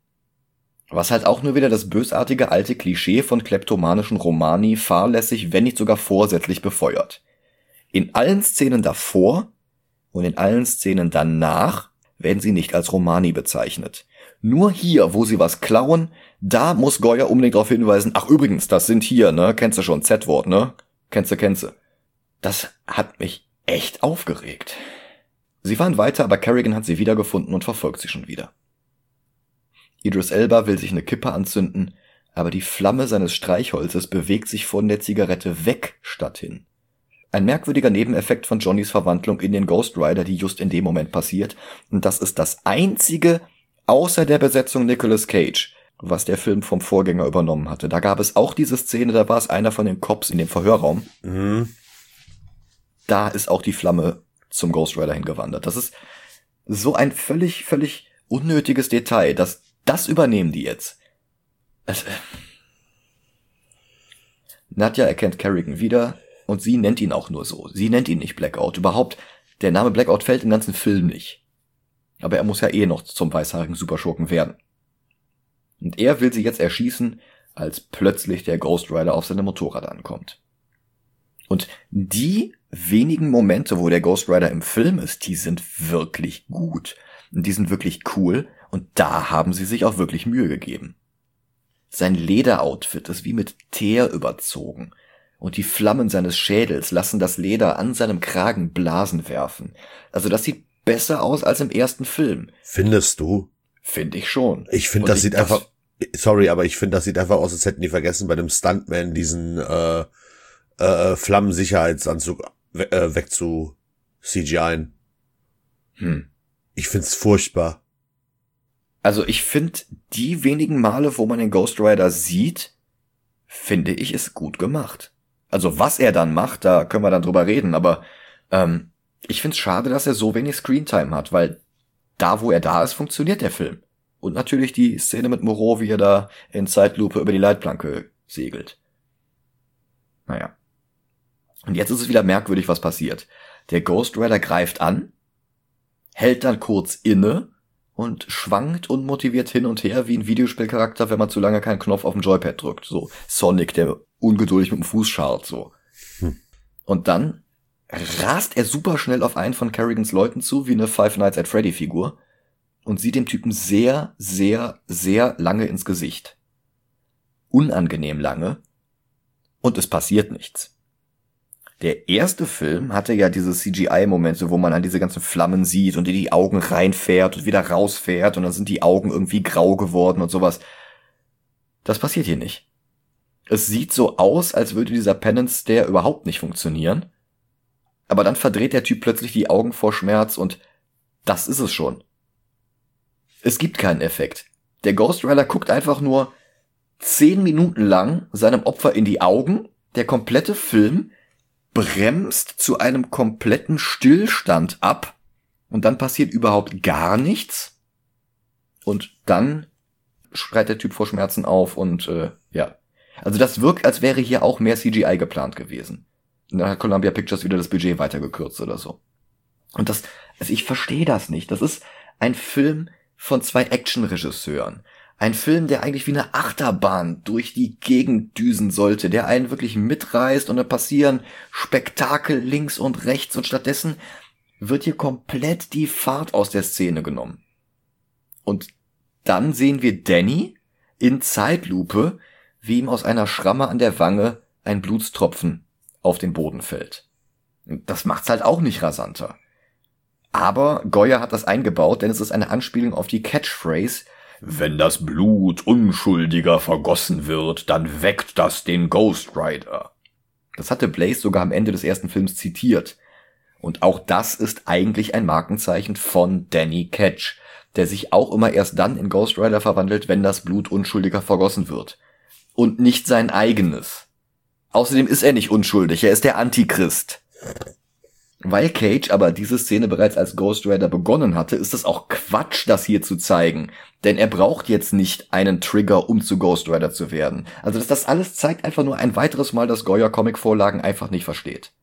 Was halt auch nur wieder das bösartige alte Klischee von kleptomanischen Romani fahrlässig, wenn nicht sogar vorsätzlich befeuert. In allen Szenen davor und in allen Szenen danach werden sie nicht als Romani bezeichnet. Nur hier, wo sie was klauen, da muss Goyer unbedingt darauf hinweisen, ach übrigens, das sind hier, ne, kennst du schon, Z-Wort, ne, kennst du. Das hat mich echt aufgeregt. Sie fahren weiter, aber Carrigan hat sie wiedergefunden und verfolgt sie schon wieder. Idris Elba will sich eine Kippe anzünden, aber die Flamme seines Streichholzes bewegt sich von der Zigarette weg statt hin. Ein merkwürdiger Nebeneffekt von Johnnys Verwandlung in den Ghost Rider, die just in dem Moment passiert, und das ist das einzige, außer der Besetzung Nicolas Cage, was der Film vom Vorgänger übernommen hatte. Da gab es auch diese Szene, da war es einer von den Cops in dem Verhörraum. Mhm. Da ist auch die Flamme zum Ghost Rider hingewandert. Das ist so ein völlig unnötiges Detail, das übernehmen die jetzt. Nadja erkennt Carrigan wieder und sie nennt ihn auch nur so. Sie nennt ihn nicht Blackout. Überhaupt, der Name Blackout fällt im ganzen Film nicht. Aber er muss ja noch zum weißhaarigen Superschurken werden. Und er will sie jetzt erschießen, als plötzlich der Ghost Rider auf seinem Motorrad ankommt. Und die wenigen Momente, wo der Ghost Rider im Film ist, die sind wirklich gut. Und die sind wirklich cool. Und da haben sie sich auch wirklich Mühe gegeben. Sein Lederoutfit ist wie mit Teer überzogen. Und die Flammen seines Schädels lassen das Leder an seinem Kragen Blasen werfen. Also das sieht besser aus als im ersten Film. Findest du? Finde ich schon. Ich finde, das sieht einfach... Sorry, aber ich finde, das sieht einfach aus, als hätten die vergessen, bei dem Stuntman diesen Flammensicherheitsanzug wegzu CGI'n. Ich find's furchtbar. Also ich finde, die wenigen Male, wo man den Ghost Rider sieht, finde ich, ist gut gemacht. Also was er dann macht, da können wir dann drüber reden, aber ich find's schade, dass er so wenig Screentime hat, weil da, wo er da ist, funktioniert der Film. Und natürlich die Szene mit Moreau, wie er da in Zeitlupe über die Leitplanke segelt. Naja. Und jetzt ist es wieder merkwürdig, was passiert. Der Ghost Rider greift an, hält dann kurz inne und schwankt unmotiviert hin und her wie ein Videospielcharakter, wenn man zu lange keinen Knopf auf dem Joypad drückt. So Sonic, der ungeduldig mit dem Fuß scharrt, so. Und dann rast er super schnell auf einen von Carrigans Leuten zu, wie eine Five Nights at Freddy Figur, und sieht dem Typen sehr, sehr, sehr lange ins Gesicht. Unangenehm lange. Und es passiert nichts. Der erste Film hatte ja diese CGI-Momente, wo man an diese ganzen Flammen sieht und in die Augen reinfährt und wieder rausfährt und dann sind die Augen irgendwie grau geworden und sowas. Das passiert hier nicht. Es sieht so aus, als würde dieser Penance-Stare überhaupt nicht funktionieren. Aber dann verdreht der Typ plötzlich die Augen vor Schmerz und das ist es schon. Es gibt keinen Effekt. Der Ghost Rider guckt einfach nur 10 Minuten lang seinem Opfer in die Augen. Der komplette Film bremst zu einem kompletten Stillstand ab und dann passiert überhaupt gar nichts und dann schreit der Typ vor Schmerzen auf und ja. Also das wirkt, als wäre hier auch mehr CGI geplant gewesen. Und dann hat Columbia Pictures wieder das Budget weitergekürzt oder so. Und also ich verstehe das nicht. Das ist ein Film von 2 Actionregisseuren. Ein Film, der eigentlich wie eine Achterbahn durch die Gegend düsen sollte, der einen wirklich mitreißt und dann passieren Spektakel links und rechts und stattdessen wird hier komplett die Fahrt aus der Szene genommen. Und dann sehen wir Danny in Zeitlupe, wie ihm aus einer Schramme an der Wange ein Blutstropfen auf den Boden fällt. Das macht's halt auch nicht rasanter. Aber Goyer hat das eingebaut, denn es ist eine Anspielung auf die Catchphrase: Wenn das Blut Unschuldiger vergossen wird, dann weckt das den Ghost Rider. Das hatte Blaze sogar am Ende des ersten Films zitiert. Und auch das ist eigentlich ein Markenzeichen von Danny Ketch, der sich auch immer erst dann in Ghost Rider verwandelt, wenn das Blut Unschuldiger vergossen wird. Und nicht sein eigenes. Außerdem ist er nicht unschuldig, er ist der Antichrist. Weil Cage aber diese Szene bereits als Ghost Rider begonnen hatte, ist es auch Quatsch, das hier zu zeigen. Denn er braucht jetzt nicht einen Trigger, um zu Ghost Rider zu werden. Also das alles zeigt einfach nur ein weiteres Mal, dass Goyer Comic-Vorlagen einfach nicht versteht.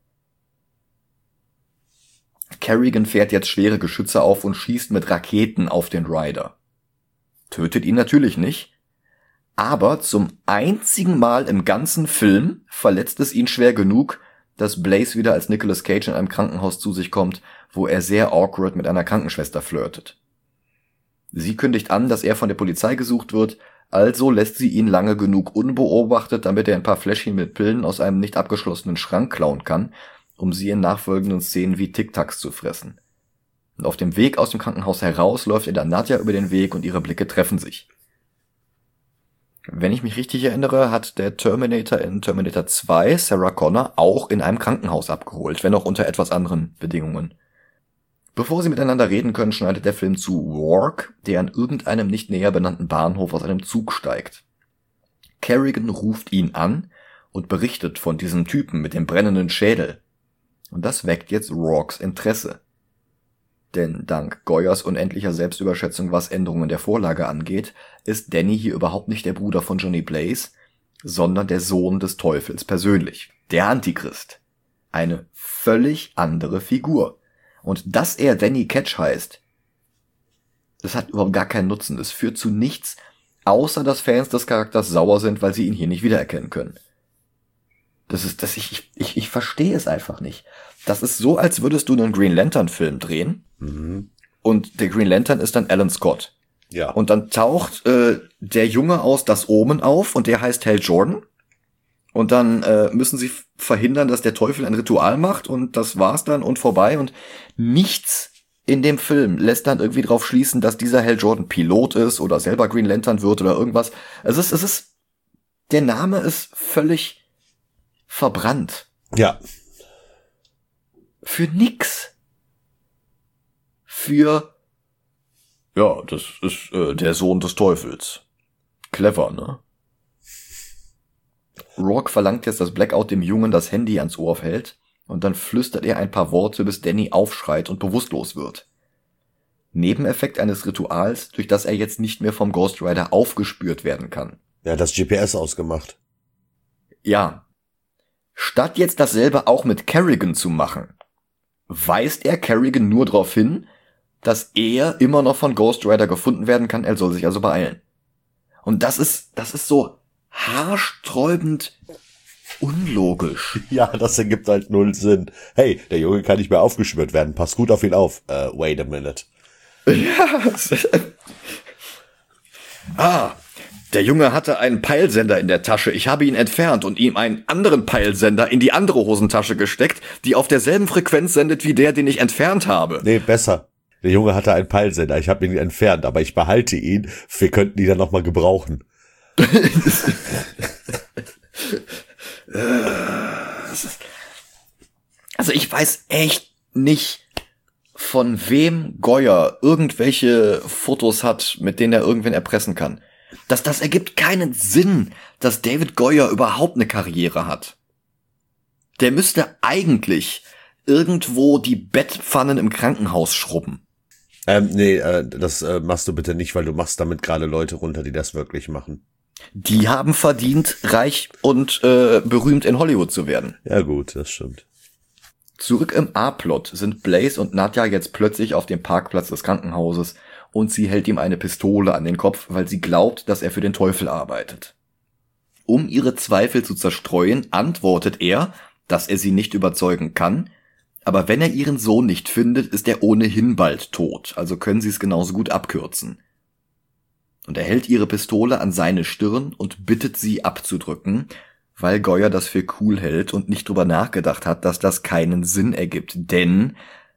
Kerrigan fährt jetzt schwere Geschütze auf und schießt mit Raketen auf den Rider. Tötet ihn natürlich nicht. Aber zum einzigen Mal im ganzen Film verletzt es ihn schwer genug, dass Blaze wieder als Nicolas Cage in einem Krankenhaus zu sich kommt, wo er sehr awkward mit einer Krankenschwester flirtet. Sie kündigt an, dass er von der Polizei gesucht wird, also lässt sie ihn lange genug unbeobachtet, damit er ein paar Fläschchen mit Pillen aus einem nicht abgeschlossenen Schrank klauen kann, um sie in nachfolgenden Szenen wie Tic-Tacs zu fressen. Und auf dem Weg aus dem Krankenhaus heraus läuft er dann Nadja über den Weg und ihre Blicke treffen sich. Wenn ich mich richtig erinnere, hat der Terminator in Terminator 2 Sarah Connor auch in einem Krankenhaus abgeholt, wenn auch unter etwas anderen Bedingungen. Bevor sie miteinander reden können, schneidet der Film zu Rourke, der an irgendeinem nicht näher benannten Bahnhof aus einem Zug steigt. Kerrigan ruft ihn an und berichtet von diesem Typen mit dem brennenden Schädel. Und das weckt jetzt Rourkes Interesse. Denn dank Goyers unendlicher Selbstüberschätzung, was Änderungen der Vorlage angeht, ist Danny hier überhaupt nicht der Bruder von Johnny Blaze, sondern der Sohn des Teufels persönlich, der Antichrist. Eine völlig andere Figur. Und dass er Danny Ketch heißt, das hat überhaupt gar keinen Nutzen. Es führt zu nichts, außer dass Fans des Charakters sauer sind, weil sie ihn hier nicht wiedererkennen können. Ich verstehe es einfach nicht. Das ist so, als würdest du einen Green Lantern Film drehen. Mhm. Und der Green Lantern ist dann Alan Scott. Ja. Und dann taucht der Junge aus Das Omen auf und der heißt Hal Jordan. Und dann müssen sie verhindern, dass der Teufel ein Ritual macht und das war's dann und vorbei. Und nichts in dem Film lässt dann irgendwie drauf schließen, dass dieser Hal Jordan Pilot ist oder selber Green Lantern wird oder irgendwas. Der Name ist völlig verbrannt. Ja. Für nix. Ja, das ist der Sohn des Teufels. Clever, ne? Rourke verlangt jetzt, dass Blackout dem Jungen das Handy ans Ohr hält und dann flüstert er ein paar Worte, bis Danny aufschreit und bewusstlos wird. Nebeneffekt eines Rituals, durch das er jetzt nicht mehr vom Ghost Rider aufgespürt werden kann. Er hat das GPS ausgemacht. Ja. Statt jetzt dasselbe auch mit Kerrigan zu machen, weist er Kerrigan nur darauf hin, dass er immer noch von Ghost Rider gefunden werden kann, er soll sich also beeilen. Und das ist so haarsträubend unlogisch. Ja, das ergibt halt null Sinn. Hey, der Junge kann nicht mehr aufgespürt werden, pass gut auf ihn auf. Wait a minute. Ja. Der Junge hatte einen Peilsender in der Tasche. Ich habe ihn entfernt und ihm einen anderen Peilsender in die andere Hosentasche gesteckt, die auf derselben Frequenz sendet wie der, den ich entfernt habe. Nee, besser. Der Junge hatte einen Peilsender. Ich habe ihn entfernt, aber ich behalte ihn. Wir könnten ihn dann nochmal gebrauchen. Also ich weiß echt nicht, von wem Goyer irgendwelche Fotos hat, mit denen er irgendwen erpressen kann. Das ergibt keinen Sinn, dass David Goyer überhaupt eine Karriere hat. Der müsste eigentlich irgendwo die Bettpfannen im Krankenhaus schrubben. Das machst du bitte nicht, weil du machst damit gerade Leute runter, die das wirklich machen. Die haben verdient, reich und berühmt in Hollywood zu werden. Ja gut, das stimmt. Zurück im A-Plot sind Blaze und Nadja jetzt plötzlich auf dem Parkplatz des Krankenhauses und sie hält ihm eine Pistole an den Kopf, weil sie glaubt, dass er für den Teufel arbeitet. Um ihre Zweifel zu zerstreuen, antwortet er, dass er sie nicht überzeugen kann, aber wenn er ihren Sohn nicht findet, ist er ohnehin bald tot, also können sie es genauso gut abkürzen. Und er hält ihre Pistole an seine Stirn und bittet sie abzudrücken, weil Goyer das für cool hält und nicht drüber nachgedacht hat, dass das keinen Sinn ergibt. Denn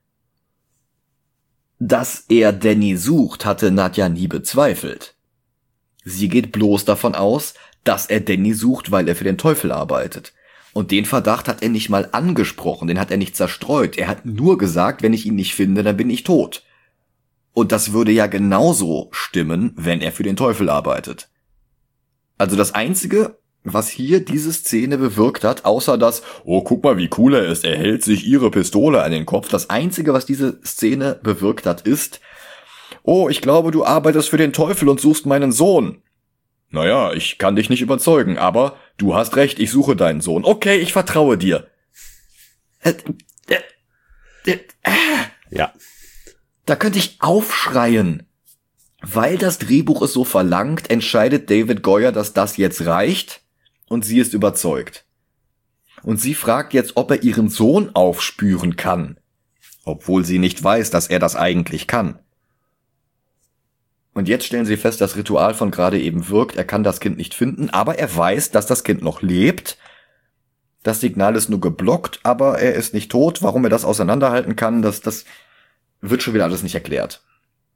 dass er Danny sucht, hatte Nadja nie bezweifelt. Sie geht bloß davon aus, dass er Danny sucht, weil er für den Teufel arbeitet. Und den Verdacht hat er nicht mal angesprochen, den hat er nicht zerstreut. Er hat nur gesagt, wenn ich ihn nicht finde, dann bin ich tot. Und das würde ja genauso stimmen, wenn er für den Teufel arbeitet. Also das Einzige, was hier diese Szene bewirkt hat, außer das, oh, guck mal, wie cool er ist, er hält sich ihre Pistole an den Kopf. Das Einzige, was diese Szene bewirkt hat, ist, oh, ich glaube, du arbeitest für den Teufel und suchst meinen Sohn. Naja, ich kann dich nicht überzeugen, aber du hast recht, ich suche deinen Sohn. Okay, ich vertraue dir. Ja. Da könnte ich aufschreien. Weil das Drehbuch es so verlangt, entscheidet David Goyer, dass das jetzt reicht. Und sie ist überzeugt. Und sie fragt jetzt, ob er ihren Sohn aufspüren kann. Obwohl sie nicht weiß, dass er das eigentlich kann. Und jetzt stellen sie fest, das Ritual von gerade eben wirkt. Er kann das Kind nicht finden, aber er weiß, dass das Kind noch lebt. Das Signal ist nur geblockt, aber er ist nicht tot. Warum er das auseinanderhalten kann, das wird schon wieder alles nicht erklärt.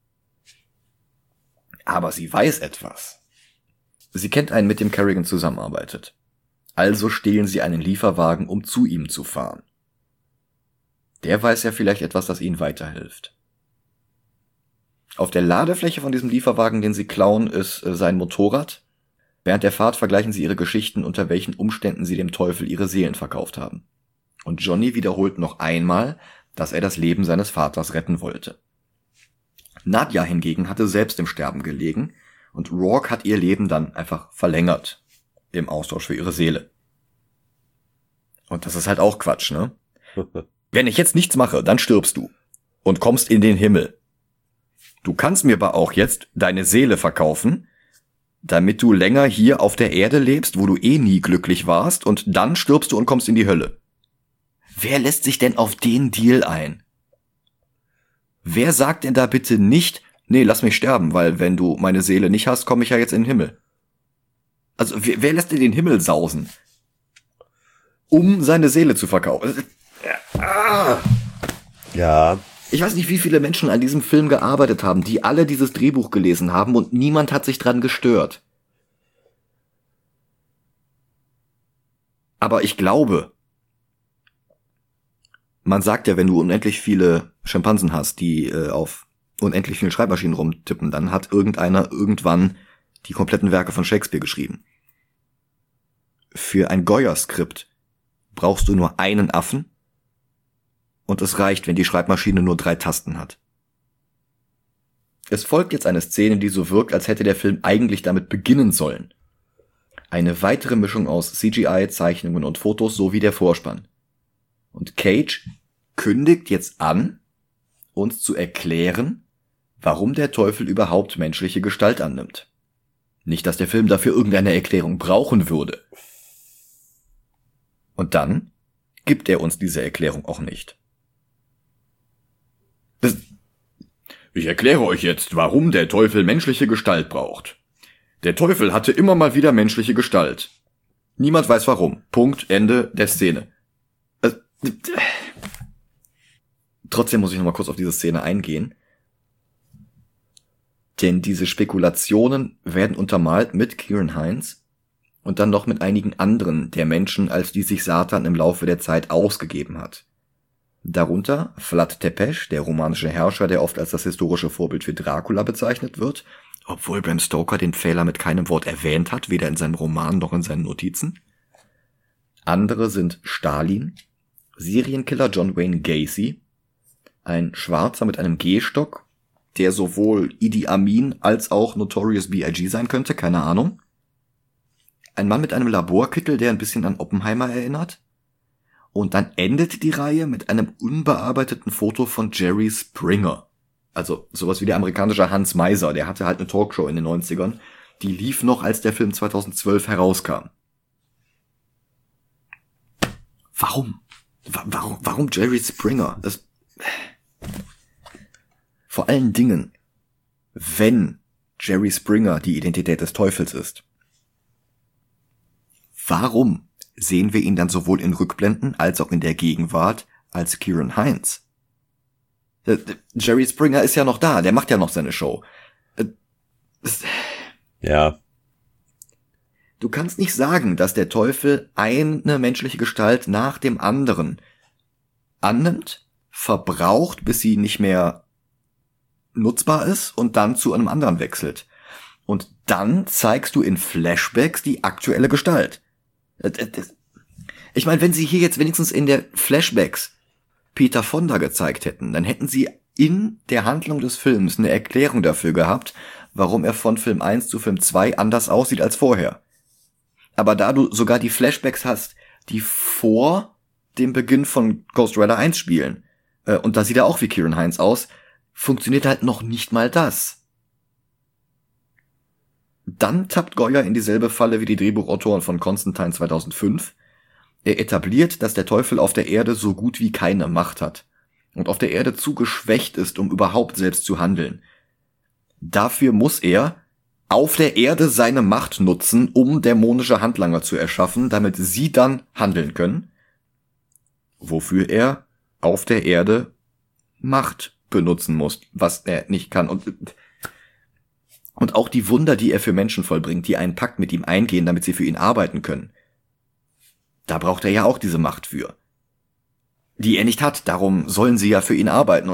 Aber sie weiß etwas. Sie kennt einen, mit dem Kerrigan zusammenarbeitet. Also stehlen sie einen Lieferwagen, um zu ihm zu fahren. Der weiß ja vielleicht etwas, das ihnen weiterhilft. Auf der Ladefläche von diesem Lieferwagen, den sie klauen, ist sein Motorrad. Während der Fahrt vergleichen sie ihre Geschichten, unter welchen Umständen sie dem Teufel ihre Seelen verkauft haben. Und Johnny wiederholt noch einmal, dass er das Leben seines Vaters retten wollte. Nadja hingegen hatte selbst im Sterben gelegen und Rourke hat ihr Leben dann einfach verlängert. Im Austausch für ihre Seele. Und das ist halt auch Quatsch, ne? Wenn ich jetzt nichts mache, dann stirbst du und kommst in den Himmel. Du kannst mir aber auch jetzt deine Seele verkaufen, damit du länger hier auf der Erde lebst, wo du eh nie glücklich warst, und dann stirbst du und kommst in die Hölle. Wer lässt sich denn auf den Deal ein? Wer sagt denn da bitte nicht, nee, lass mich sterben, weil wenn du meine Seele nicht hast, komme ich ja jetzt in den Himmel. Also wer lässt dir den Himmel sausen? Um seine Seele zu verkaufen. Ja. Ich weiß nicht, wie viele Menschen an diesem Film gearbeitet haben, die alle dieses Drehbuch gelesen haben und niemand hat sich dran gestört. Aber ich glaube, man sagt ja, wenn du unendlich viele Schimpansen hast, die auf unendlich vielen Schreibmaschinen rumtippen, dann hat irgendeiner irgendwann die kompletten Werke von Shakespeare geschrieben. Für ein Goyer-Skript brauchst du nur einen Affen und es reicht, wenn die Schreibmaschine nur 3 Tasten hat. Es folgt jetzt eine Szene, die so wirkt, als hätte der Film eigentlich damit beginnen sollen. Eine weitere Mischung aus CGI, Zeichnungen und Fotos sowie der Vorspann. Und Cage kündigt jetzt an, uns zu erklären, warum der Teufel überhaupt menschliche Gestalt annimmt. Nicht, dass der Film dafür irgendeine Erklärung brauchen würde. Und dann gibt er uns diese Erklärung auch nicht. Ich erkläre euch jetzt, warum der Teufel menschliche Gestalt braucht. Der Teufel hatte immer mal wieder menschliche Gestalt. Niemand weiß warum. Punkt, Ende der Szene. Trotzdem muss ich noch mal kurz auf diese Szene eingehen. Denn diese Spekulationen werden untermalt mit Ciarán Hinds und dann noch mit einigen anderen der Menschen, als die sich Satan im Laufe der Zeit ausgegeben hat. Darunter Vlad Tepes, der romanische Herrscher, der oft als das historische Vorbild für Dracula bezeichnet wird, obwohl Bram Stoker den Pfähler mit keinem Wort erwähnt hat, weder in seinem Roman noch in seinen Notizen. Andere sind Stalin, Serienkiller John Wayne Gacy, ein Schwarzer mit einem Gehstock, der sowohl Idi Amin als auch Notorious B.I.G. sein könnte, keine Ahnung. Ein Mann mit einem Laborkittel, der ein bisschen an Oppenheimer erinnert. Und dann endet die Reihe mit einem unbearbeiteten Foto von Jerry Springer. Also sowas wie der amerikanische Hans Meiser, der hatte halt eine Talkshow in den 90ern. Die lief noch, als der Film 2012 herauskam. Warum? Warum Jerry Springer? Vor allen Dingen, wenn Jerry Springer die Identität des Teufels ist. Warum sehen wir ihn dann sowohl in Rückblenden als auch in der Gegenwart als Ciarán Hinds? Jerry Springer ist ja noch da, der macht ja noch seine Show. Ja. Du kannst nicht sagen, dass der Teufel eine menschliche Gestalt nach dem anderen annimmt, verbraucht, bis sie nicht mehr nutzbar ist und dann zu einem anderen wechselt. Und dann zeigst du in Flashbacks die aktuelle Gestalt. Ich meine, wenn sie hier jetzt wenigstens in der Flashbacks Peter Fonda gezeigt hätten, dann hätten sie in der Handlung des Films eine Erklärung dafür gehabt, warum er von Film 1 zu Film 2 anders aussieht als vorher. Aber da du sogar die Flashbacks hast, die vor dem Beginn von Ghost Rider 1 spielen, und da sieht er auch wie Ciarán Hinds aus, funktioniert halt noch nicht mal das. Dann tappt Goya in dieselbe Falle wie die Drehbuchautoren von Constantine 2005. Er etabliert, dass der Teufel auf der Erde so gut wie keine Macht hat und auf der Erde zu geschwächt ist, um überhaupt selbst zu handeln. Dafür muss er auf der Erde seine Macht nutzen, um dämonische Handlanger zu erschaffen, damit sie dann handeln können, wofür er auf der Erde Macht benutzen muss, was er nicht kann. Und auch die Wunder, die er für Menschen vollbringt, die einen Pakt mit ihm eingehen, damit sie für ihn arbeiten können, da braucht er ja auch diese Macht für, die er nicht hat. Darum sollen sie ja für ihn arbeiten.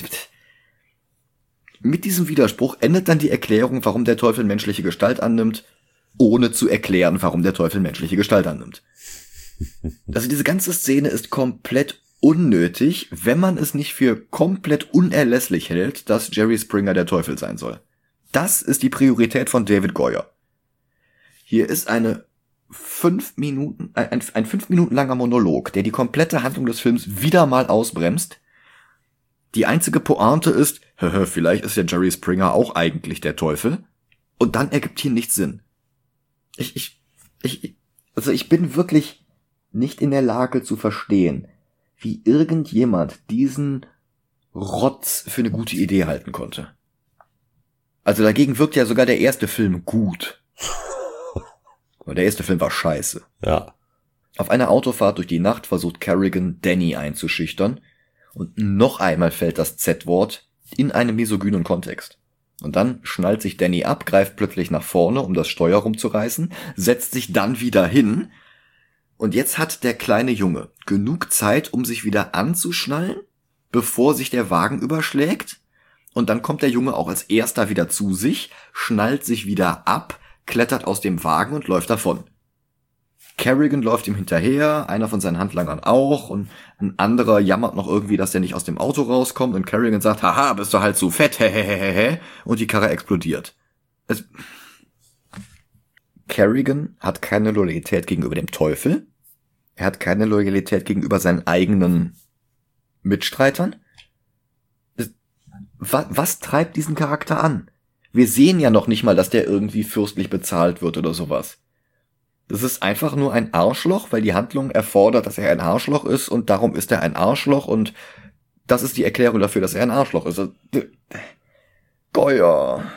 Mit diesem Widerspruch endet dann die Erklärung, warum der Teufel menschliche Gestalt annimmt, ohne zu erklären, warum der Teufel menschliche Gestalt annimmt. Also diese ganze Szene ist komplett unnötig, wenn man es nicht für komplett unerlässlich hält, dass Jerry Springer der Teufel sein soll. Das ist die Priorität von David Goyer. Hier ist ein 5 Minuten langer Monolog, der die komplette Handlung des Films wieder mal ausbremst. Die einzige Pointe ist, vielleicht ist ja Jerry Springer auch eigentlich der Teufel. Und dann ergibt hier nichts Sinn. Ich bin wirklich nicht in der Lage zu verstehen, wie irgendjemand diesen Rotz für eine gute Idee halten konnte. Also dagegen wirkt ja sogar der erste Film gut. Und der erste Film war scheiße. Ja. Auf einer Autofahrt durch die Nacht versucht Carrigan Danny einzuschüchtern. Und noch einmal fällt das Z-Wort in einem misogynen Kontext. Und dann schnallt sich Danny ab, greift plötzlich nach vorne, um das Steuer rumzureißen, setzt sich dann wieder hin. Und jetzt hat der kleine Junge genug Zeit, um sich wieder anzuschnallen, bevor sich der Wagen überschlägt. Und dann kommt der Junge auch als erster wieder zu sich, schnallt sich wieder ab, klettert aus dem Wagen und läuft davon. Carrigan läuft ihm hinterher, einer von seinen Handlangern auch, und ein anderer jammert noch irgendwie, dass er nicht aus dem Auto rauskommt, und Carrigan sagt, haha, bist du halt zu fett, hehehehe, und die Karre explodiert. Carrigan hat keine Loyalität gegenüber dem Teufel, er hat keine Loyalität gegenüber seinen eigenen Mitstreitern. Was treibt diesen Charakter an? Wir sehen ja noch nicht mal, dass der irgendwie fürstlich bezahlt wird oder sowas. Das ist einfach nur ein Arschloch, weil die Handlung erfordert, dass er ein Arschloch ist, und darum ist er ein Arschloch, und das ist die Erklärung dafür, dass er ein Arschloch ist. Goya.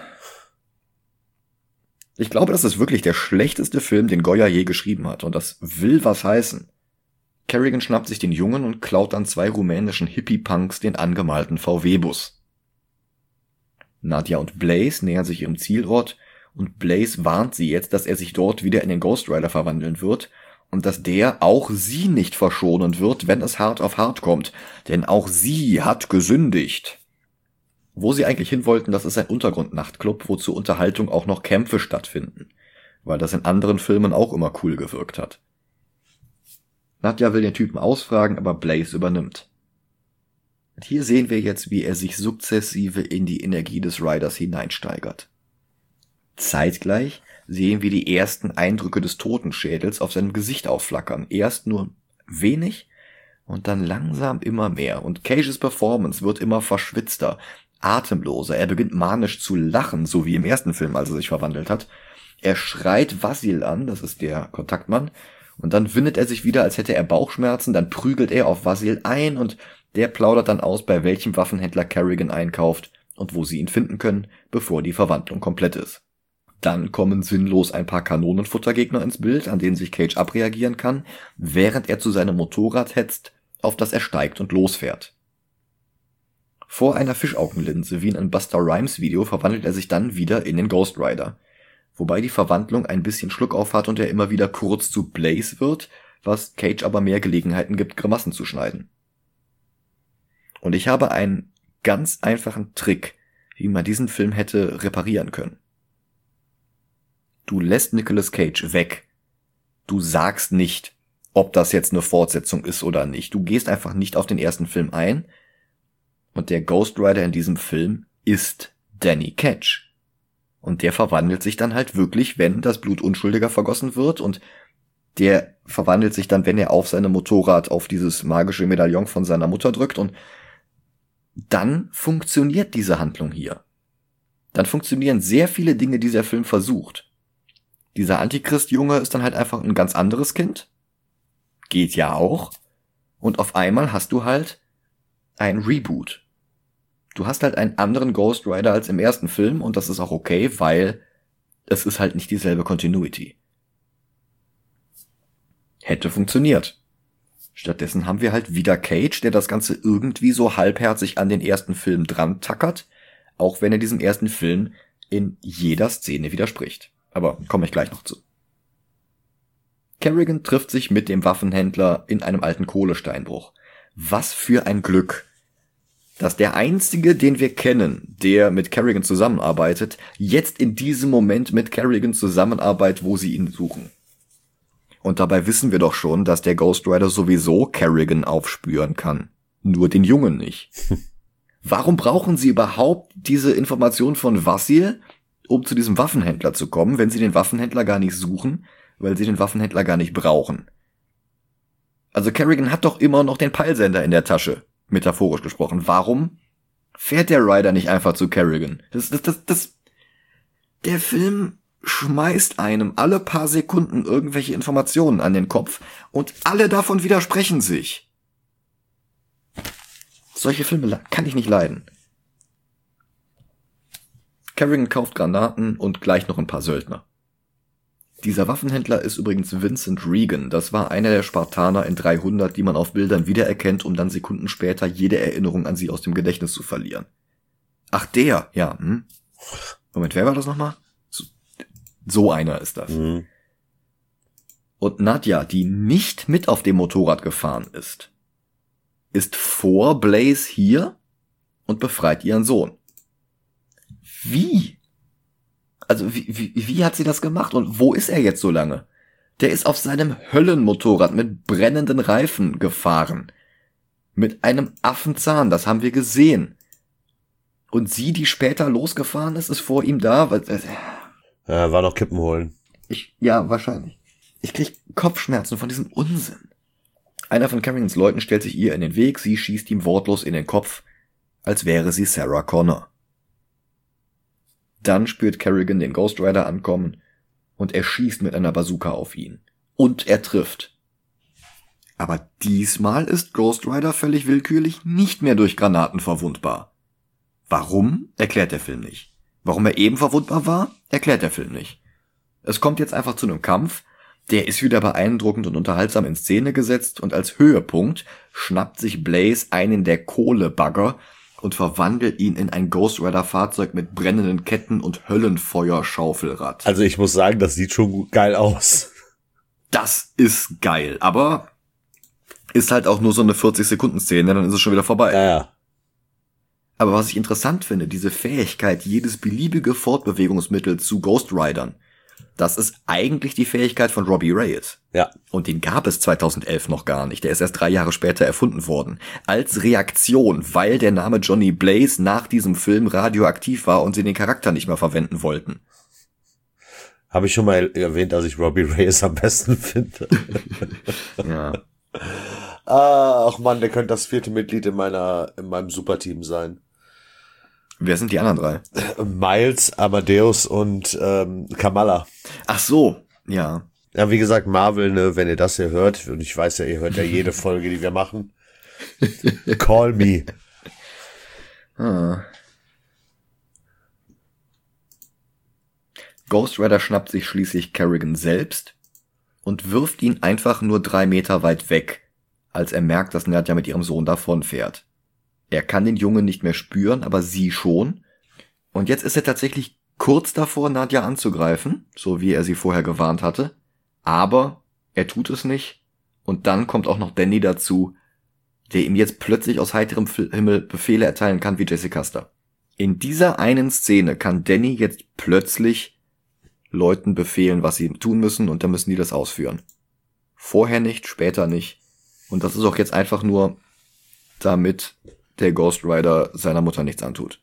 Ich glaube, das ist wirklich der schlechteste Film, den Goya je geschrieben hat, und das will was heißen. Carrigan schnappt sich den Jungen und klaut dann 2 rumänischen Hippie-Punks den angemalten VW-Bus. Nadia und Blaze nähern sich ihrem Zielort, und Blaze warnt sie jetzt, dass er sich dort wieder in den Ghost Rider verwandeln wird und dass der auch sie nicht verschonen wird, wenn es hart auf hart kommt, denn auch sie hat gesündigt. Wo sie eigentlich hin wollten, das ist ein Untergrundnachtclub, wo zur Unterhaltung auch noch Kämpfe stattfinden, weil das in anderen Filmen auch immer cool gewirkt hat. Nadja will den Typen ausfragen, aber Blaze übernimmt. Und hier sehen wir jetzt, wie er sich sukzessive in die Energie des Riders hineinsteigert. Zeitgleich sehen wir die ersten Eindrücke des Totenschädels auf seinem Gesicht aufflackern. Erst nur wenig und dann langsam immer mehr. Und Cages Performance wird immer verschwitzter, atemloser. Er beginnt manisch zu lachen, so wie im ersten Film, als er sich verwandelt hat. Er schreit Vasil an, das ist der Kontaktmann, und dann windet er sich wieder, als hätte er Bauchschmerzen, dann prügelt er auf Vasil ein und der plaudert dann aus, bei welchem Waffenhändler Kerrigan einkauft und wo sie ihn finden können, bevor die Verwandlung komplett ist. Dann kommen sinnlos ein paar Kanonenfuttergegner ins Bild, an denen sich Cage abreagieren kann, während er zu seinem Motorrad hetzt, auf das er steigt und losfährt. Vor einer Fischaugenlinse wie in einem Busta Rhymes Video verwandelt er sich dann wieder in den Ghost Rider, wobei die Verwandlung ein bisschen Schluck auf hat und er immer wieder kurz zu Blaze wird, was Cage aber mehr Gelegenheiten gibt, Grimassen zu schneiden. Und ich habe einen ganz einfachen Trick, wie man diesen Film hätte reparieren können. Du lässt Nicolas Cage weg. Du sagst nicht, ob das jetzt eine Fortsetzung ist oder nicht. Du gehst einfach nicht auf den ersten Film ein. Und der Ghost Rider in diesem Film ist Danny Ketch. Und der verwandelt sich dann halt wirklich, wenn das Blut Unschuldiger vergossen wird. Und der verwandelt sich dann, wenn er auf seinem Motorrad auf dieses magische Medaillon von seiner Mutter drückt. Und dann funktioniert diese Handlung hier. Dann funktionieren sehr viele Dinge, die der Film versucht. Dieser Antichrist-Junge ist dann halt einfach ein ganz anderes Kind. Geht ja auch. Und auf einmal hast du halt ein Reboot. Du hast halt einen anderen Ghost Rider als im ersten Film und das ist auch okay, weil es ist halt nicht dieselbe Continuity. Hätte funktioniert. Stattdessen haben wir halt wieder Cage, der das Ganze irgendwie so halbherzig an den ersten Film dran tackert, auch wenn er diesem ersten Film in jeder Szene widerspricht. Aber komme ich gleich noch zu. Kerrigan trifft sich mit dem Waffenhändler in einem alten Kohlesteinbruch. Was für ein Glück, dass der Einzige, den wir kennen, der mit Kerrigan zusammenarbeitet, jetzt in diesem Moment mit Kerrigan zusammenarbeitet, wo sie ihn suchen. Und dabei wissen wir doch schon, dass der Ghost Rider sowieso Kerrigan aufspüren kann. Nur den Jungen nicht. Warum brauchen sie überhaupt diese Information von Vasil, um zu diesem Waffenhändler zu kommen, wenn sie den Waffenhändler gar nicht suchen, weil sie den Waffenhändler gar nicht brauchen? Also Kerrigan hat doch immer noch den Peilsender in der Tasche, metaphorisch gesprochen. Warum fährt der Rider nicht einfach zu Kerrigan? Der Film schmeißt einem alle paar Sekunden irgendwelche Informationen an den Kopf und alle davon widersprechen sich. Solche Filme kann ich nicht leiden. Kerrigan kauft Granaten und gleich noch ein paar Söldner. Dieser Waffenhändler ist übrigens Vincent Regan. Das war einer der Spartaner in 300, die man auf Bildern wiedererkennt, um dann Sekunden später jede Erinnerung an sie aus dem Gedächtnis zu verlieren. Ach, der, ja. Moment, wer war das nochmal? So einer ist das. Mhm. Und Nadja, die nicht mit auf dem Motorrad gefahren ist vor Blaze hier und befreit ihren Sohn. Wie? Also wie hat sie das gemacht und wo ist er jetzt so lange? Der ist auf seinem Höllenmotorrad mit brennenden Reifen gefahren. Mit einem Affenzahn, das haben wir gesehen. Und sie, die später losgefahren ist vor ihm da. Ja, war noch Kippen holen. Ja, wahrscheinlich. Ich krieg Kopfschmerzen von diesem Unsinn. Einer von Kerrigans Leuten stellt sich ihr in den Weg, sie schießt ihm wortlos in den Kopf, als wäre sie Sarah Connor. Dann spürt Kerrigan den Ghost Rider ankommen und er schießt mit einer Bazooka auf ihn. Und er trifft. Aber diesmal ist Ghost Rider völlig willkürlich nicht mehr durch Granaten verwundbar. Warum? Erklärt der Film nicht. Warum er eben verwundbar war? Erklärt der Film nicht. Es kommt jetzt einfach zu einem Kampf, der ist wieder beeindruckend und unterhaltsam in Szene gesetzt und als Höhepunkt schnappt sich Blaze einen der Kohlebagger und verwandelt ihn in ein Ghost Rider Fahrzeug mit brennenden Ketten und Höllenfeuer-Schaufelrad. Also ich muss sagen, das sieht schon geil aus. Das ist geil, aber ist halt auch nur so eine 40-Sekunden-Szene, dann ist es schon wieder vorbei. Ja. Aber was ich interessant finde, diese Fähigkeit, jedes beliebige Fortbewegungsmittel zu Ghost Ridern, dass es eigentlich die Fähigkeit von Robbie Ray ist. Ja. Und den gab es 2011 noch gar nicht. Der ist erst 3 Jahre später erfunden worden. Als Reaktion, weil der Name Johnny Blaze nach diesem Film radioaktiv war und sie den Charakter nicht mehr verwenden wollten. Habe ich schon mal erwähnt, dass ich Robbie Reyes am besten finde. Ja. Ach man, der könnte das 4. Mitglied in meinem Superteam sein. Wer sind die anderen 3? Miles, Amadeus und Kamala. Ach so, ja. Ja, wie gesagt, Marvel, ne, wenn ihr das hier hört, und ich weiß ja, ihr hört ja jede Folge, die wir machen. Call me. Ghost Rider schnappt sich schließlich Kerrigan selbst und wirft ihn einfach nur 3 Meter weit weg, als er merkt, dass Nadia mit ihrem Sohn davonfährt. Er kann den Jungen nicht mehr spüren, aber sie schon. Und jetzt ist er tatsächlich kurz davor, Nadia anzugreifen, so wie er sie vorher gewarnt hatte. Aber er tut es nicht. Und dann kommt auch noch Danny dazu, der ihm jetzt plötzlich aus heiterem Himmel Befehle erteilen kann wie Jesse Custer. In dieser einen Szene kann Danny jetzt plötzlich Leuten befehlen, was sie tun müssen, und dann müssen die das ausführen. Vorher nicht, später nicht. Und das ist auch jetzt einfach nur, damit der Ghost Rider seiner Mutter nichts antut.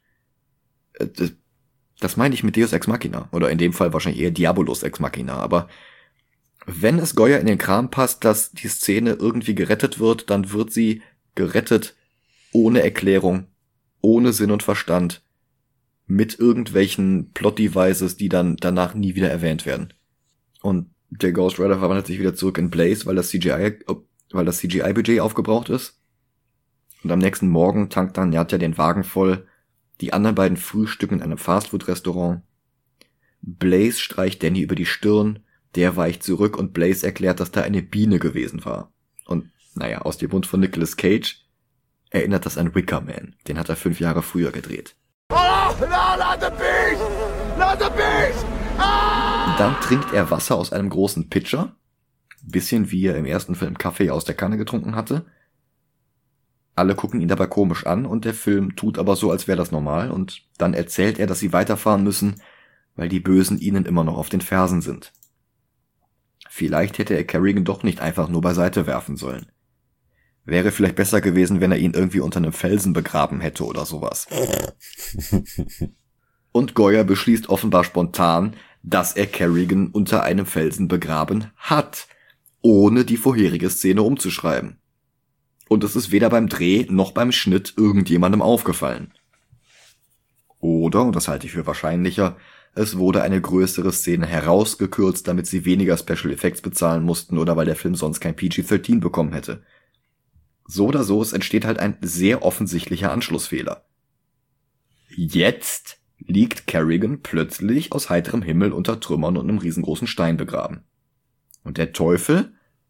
Das meine ich mit Deus Ex Machina. Oder in dem Fall wahrscheinlich eher Diabolus Ex Machina. Aber wenn es Goya in den Kram passt, dass die Szene irgendwie gerettet wird, dann wird sie gerettet ohne Erklärung, ohne Sinn und Verstand, mit irgendwelchen Plot-Devices, die dann danach nie wieder erwähnt werden. Und der Ghost Rider verwandelt sich wieder zurück in Blaze, weil das CGI-Budget aufgebraucht ist. Und am nächsten Morgen tankt dann Nadia den Wagen voll. Die anderen beiden frühstücken in einem Fastfood-Restaurant. Blaze streicht Danny über die Stirn. Der weicht zurück und Blaze erklärt, dass da eine Biene gewesen war. Und naja, aus dem Mund von Nicolas Cage erinnert das an Wicker Man. Den hat er 5 Jahre früher gedreht. Oh, no, not the beast! Not the beast! Ah! Dann trinkt er Wasser aus einem großen Pitcher. Bisschen wie er im ersten Film Kaffee aus der Kanne getrunken hatte. Alle gucken ihn dabei komisch an und der Film tut aber so, als wäre das normal. Und dann erzählt er, dass sie weiterfahren müssen, weil die Bösen ihnen immer noch auf den Fersen sind. Vielleicht hätte er Kerrigan doch nicht einfach nur beiseite werfen sollen. Wäre vielleicht besser gewesen, wenn er ihn irgendwie unter einem Felsen begraben hätte oder sowas. Und Goya beschließt offenbar spontan, dass er Kerrigan unter einem Felsen begraben hat, ohne die vorherige Szene umzuschreiben. Und es ist weder beim Dreh noch beim Schnitt irgendjemandem aufgefallen. Oder, und das halte ich für wahrscheinlicher, es wurde eine größere Szene herausgekürzt, damit sie weniger Special Effects bezahlen mussten oder weil der Film sonst kein PG-13 bekommen hätte. So oder so, es entsteht halt ein sehr offensichtlicher Anschlussfehler. Jetzt liegt Kerrigan plötzlich aus heiterem Himmel unter Trümmern und einem riesengroßen Stein begraben. Und der Teufel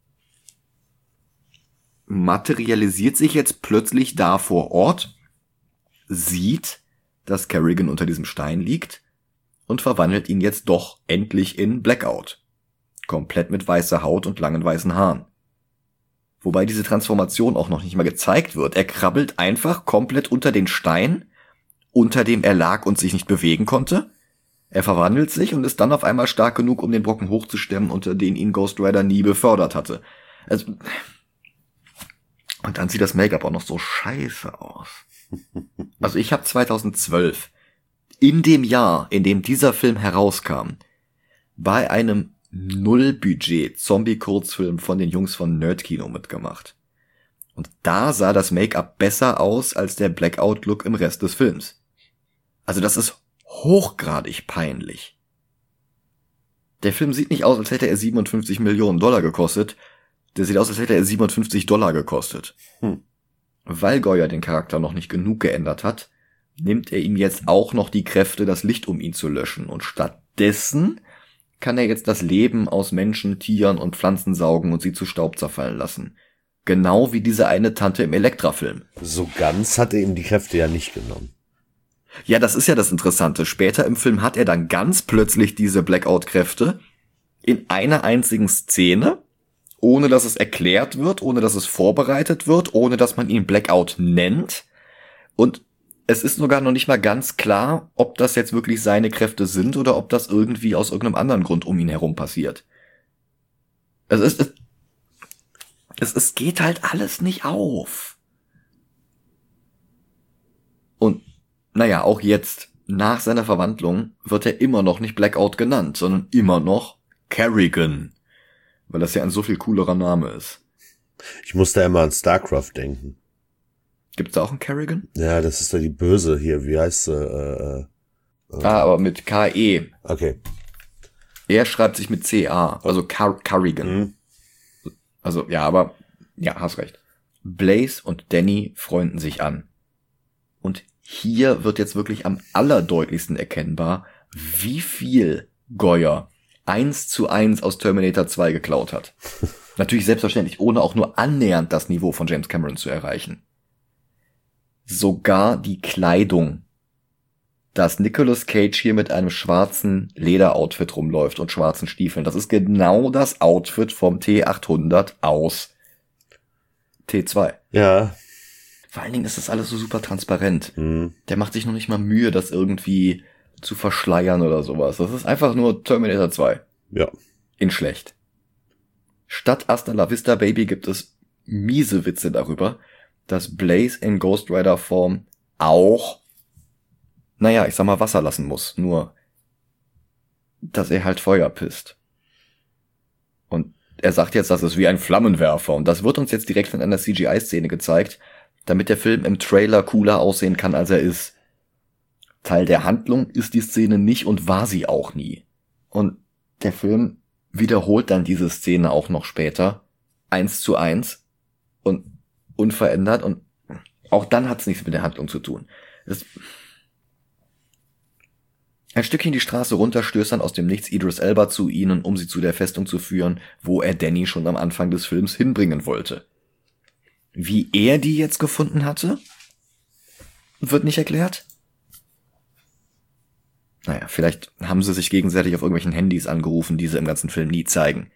materialisiert sich jetzt plötzlich da vor Ort, sieht, dass Kerrigan unter diesem Stein liegt und verwandelt ihn jetzt doch endlich in Blackout. Komplett mit weißer Haut und langen weißen Haaren. Wobei diese Transformation auch noch nicht mal gezeigt wird. Er krabbelt einfach komplett unter den Stein, unter dem er lag und sich nicht bewegen konnte. Er verwandelt sich und ist dann auf einmal stark genug, um den Brocken hochzustemmen, unter den ihn Ghost Rider nie befördert hatte. Also, und dann sieht das Make-up auch noch so scheiße aus. Also ich habe 2012, in dem Jahr, in dem dieser Film herauskam, bei einem Null-Budget-Zombie-Kurzfilm von den Jungs von Nerdkino mitgemacht. Und da sah das Make-up besser aus als der Blackout-Look im Rest des Films. Also das ist hochgradig peinlich. Der Film sieht nicht aus, als hätte er 57 Millionen Dollar gekostet. Der sieht aus, als hätte er 57 Dollar gekostet. Weil Goya den Charakter noch nicht genug geändert hat, nimmt er ihm jetzt auch noch die Kräfte, das Licht um ihn zu löschen. Und stattdessen kann er jetzt das Leben aus Menschen, Tieren und Pflanzen saugen und sie zu Staub zerfallen lassen. Genau wie diese eine Tante im Elektra-Film. So ganz hat er ihm die Kräfte ja nicht genommen. Ja, das ist ja das Interessante. Später im Film hat er dann ganz plötzlich diese Blackout-Kräfte in einer einzigen Szene, ohne dass es erklärt wird, ohne dass es vorbereitet wird, ohne dass man ihn Blackout nennt. Und es ist sogar noch nicht mal ganz klar, ob das jetzt wirklich seine Kräfte sind oder ob das irgendwie aus irgendeinem anderen Grund um ihn herum passiert. Es geht halt alles nicht auf. Und, naja, auch jetzt, nach seiner Verwandlung, wird er immer noch nicht Blackout genannt, sondern immer noch Kerrigan. Weil das ja ein so viel coolerer Name ist. Ich musste immer an StarCraft denken. Gibt's da auch einen Kerrigan? Ja, das ist doch die Böse hier, wie heißt sie? Aber mit K-E. Okay. Er schreibt sich mit C-A, also Kerrigan. Mhm. Also, ja, aber, ja, hast recht. Blaze und Danny freunden sich an. Und hier wird jetzt wirklich am allerdeutlichsten erkennbar, wie viel Goyer 1:1 aus Terminator 2 geklaut hat. Natürlich selbstverständlich, ohne auch nur annähernd das Niveau von James Cameron zu erreichen. Sogar die Kleidung, dass Nicolas Cage hier mit einem schwarzen Lederoutfit rumläuft und schwarzen Stiefeln, das ist genau das Outfit vom T800 aus T2. Ja. Vor allen Dingen ist das alles so super transparent. Mhm. Der macht sich noch nicht mal Mühe, das irgendwie zu verschleiern oder sowas. Das ist einfach nur Terminator 2. Ja. In schlecht. Statt Hasta la Vista Baby gibt es miese Witze darüber, dass Blaze in Ghost Rider Form auch, naja, ich sag mal, Wasser lassen muss. Nur, dass er halt Feuer pisst. Und er sagt jetzt, das ist wie ein Flammenwerfer. Und das wird uns jetzt direkt von einer CGI-Szene gezeigt, damit der Film im Trailer cooler aussehen kann, als er ist. Teil der Handlung ist die Szene nicht und war sie auch nie. Und der Film wiederholt dann diese Szene auch noch später, 1:1 und unverändert, und auch dann hat's nichts mit der Handlung zu tun. Ein Stückchen die Straße runter stößt dann aus dem Nichts Idris Elba zu ihnen, um sie zu der Festung zu führen, wo er Danny schon am Anfang des Films hinbringen wollte. Wie er die jetzt gefunden hatte, wird nicht erklärt. Naja, vielleicht haben sie sich gegenseitig auf irgendwelchen Handys angerufen, die sie im ganzen Film nie zeigen.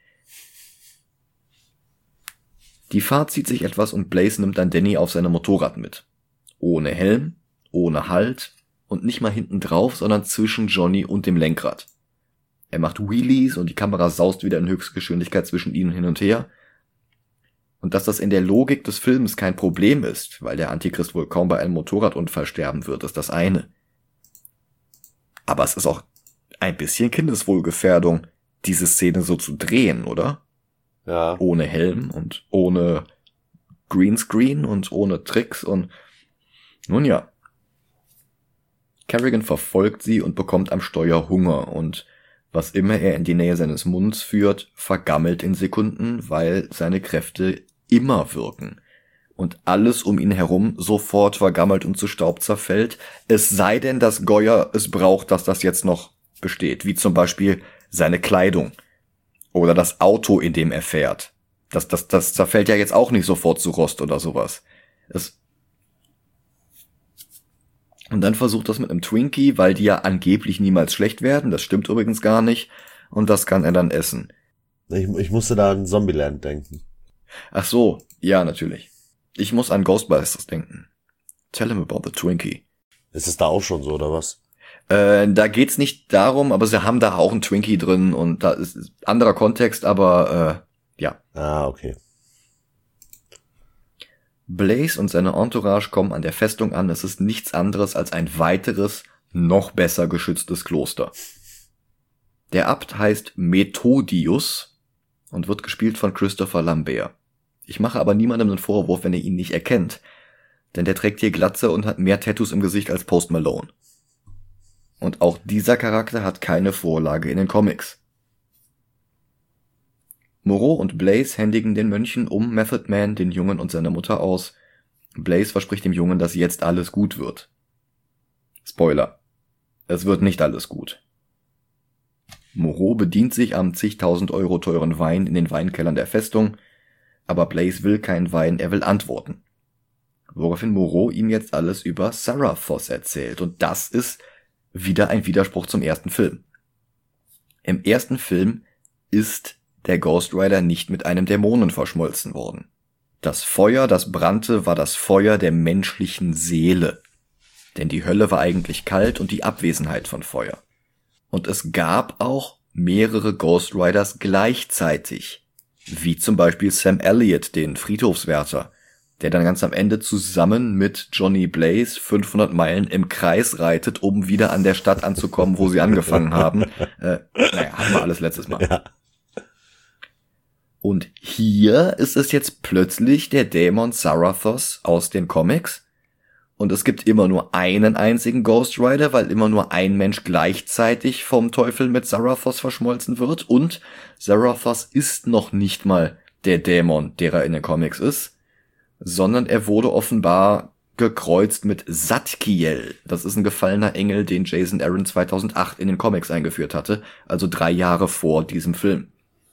Die Fahrt zieht sich etwas und Blaze nimmt dann Danny auf seinem Motorrad mit. Ohne Helm, ohne Halt und nicht mal hinten drauf, sondern zwischen Johnny und dem Lenkrad. Er macht Wheelies und die Kamera saust wieder in Höchstgeschwindigkeit zwischen ihnen hin und her. Und dass das in der Logik des Films kein Problem ist, weil der Antichrist wohl kaum bei einem Motorradunfall sterben wird, ist das eine. Aber es ist auch ein bisschen Kindeswohlgefährdung, diese Szene so zu drehen, oder? Ja. Ohne Helm und ohne Greenscreen und ohne Tricks und nun ja. Kerrigan verfolgt sie und bekommt am Steuer Hunger und was immer er in die Nähe seines Munds führt, vergammelt in Sekunden, weil seine Kräfte immer wirken. Und alles um ihn herum sofort vergammelt und zu Staub zerfällt, es sei denn, dass Goyer es braucht, dass das jetzt noch besteht, wie zum Beispiel seine Kleidung oder das Auto, in dem er fährt. Das zerfällt ja jetzt auch nicht sofort zu Rost oder sowas. Und dann versucht das mit einem Twinkie, weil die ja angeblich niemals schlecht werden, das stimmt übrigens gar nicht, und das kann er dann essen. Ich musste da an Zombieland denken. Ach so, ja, natürlich. Ich muss an Ghostbusters denken. Tell him about the Twinkie. Ist es da auch schon so, oder was? Da geht's nicht darum, aber sie haben da auch einen Twinkie drin und da ist anderer Kontext, aber ja. Ah, okay. Blaze und seine Entourage kommen an der Festung an. Es ist nichts anderes als ein weiteres, noch besser geschütztes Kloster. Der Abt heißt Methodius und wird gespielt von Christopher Lambert. Ich mache aber niemandem einen Vorwurf, wenn er ihn nicht erkennt, denn der trägt hier Glatze und hat mehr Tattoos im Gesicht als Post Malone. Und auch dieser Charakter hat keine Vorlage in den Comics. Moreau und Blaze händigen den Mönchen um Method Man, den Jungen und seine Mutter aus. Blaze verspricht dem Jungen, dass jetzt alles gut wird. Spoiler. Es wird nicht alles gut. Moreau bedient sich am zigtausend Euro teuren Wein in den Weinkellern der Festung, aber Blaze will keinen Wein, er will Antworten. Woraufhin Moreau ihm jetzt alles über Sarah Voss erzählt, und das ist wieder ein Widerspruch zum ersten Film. Im ersten Film ist der Ghost Rider nicht mit einem Dämonen verschmolzen worden. Das Feuer, das brannte, war das Feuer der menschlichen Seele. Denn die Hölle war eigentlich kalt und die Abwesenheit von Feuer. Und es gab auch mehrere Ghost Riders gleichzeitig. Wie zum Beispiel Sam Elliott, den Friedhofswärter, der dann ganz am Ende zusammen mit Johnny Blaze 500 Meilen im Kreis reitet, um wieder an der Stadt anzukommen, wo sie angefangen haben. Hatten wir alles letztes Mal. Ja. Und hier ist es jetzt plötzlich der Dämon Zarathos aus den Comics. Und es gibt immer nur einen einzigen Ghost Rider, weil immer nur ein Mensch gleichzeitig vom Teufel mit Zarathos verschmolzen wird. Und Zarathos ist noch nicht mal der Dämon, der er in den Comics ist, sondern er wurde offenbar gekreuzt mit Zadkiel. Das ist ein gefallener Engel, den Jason Aaron 2008 in den Comics eingeführt hatte, also 3 Jahre vor diesem Film.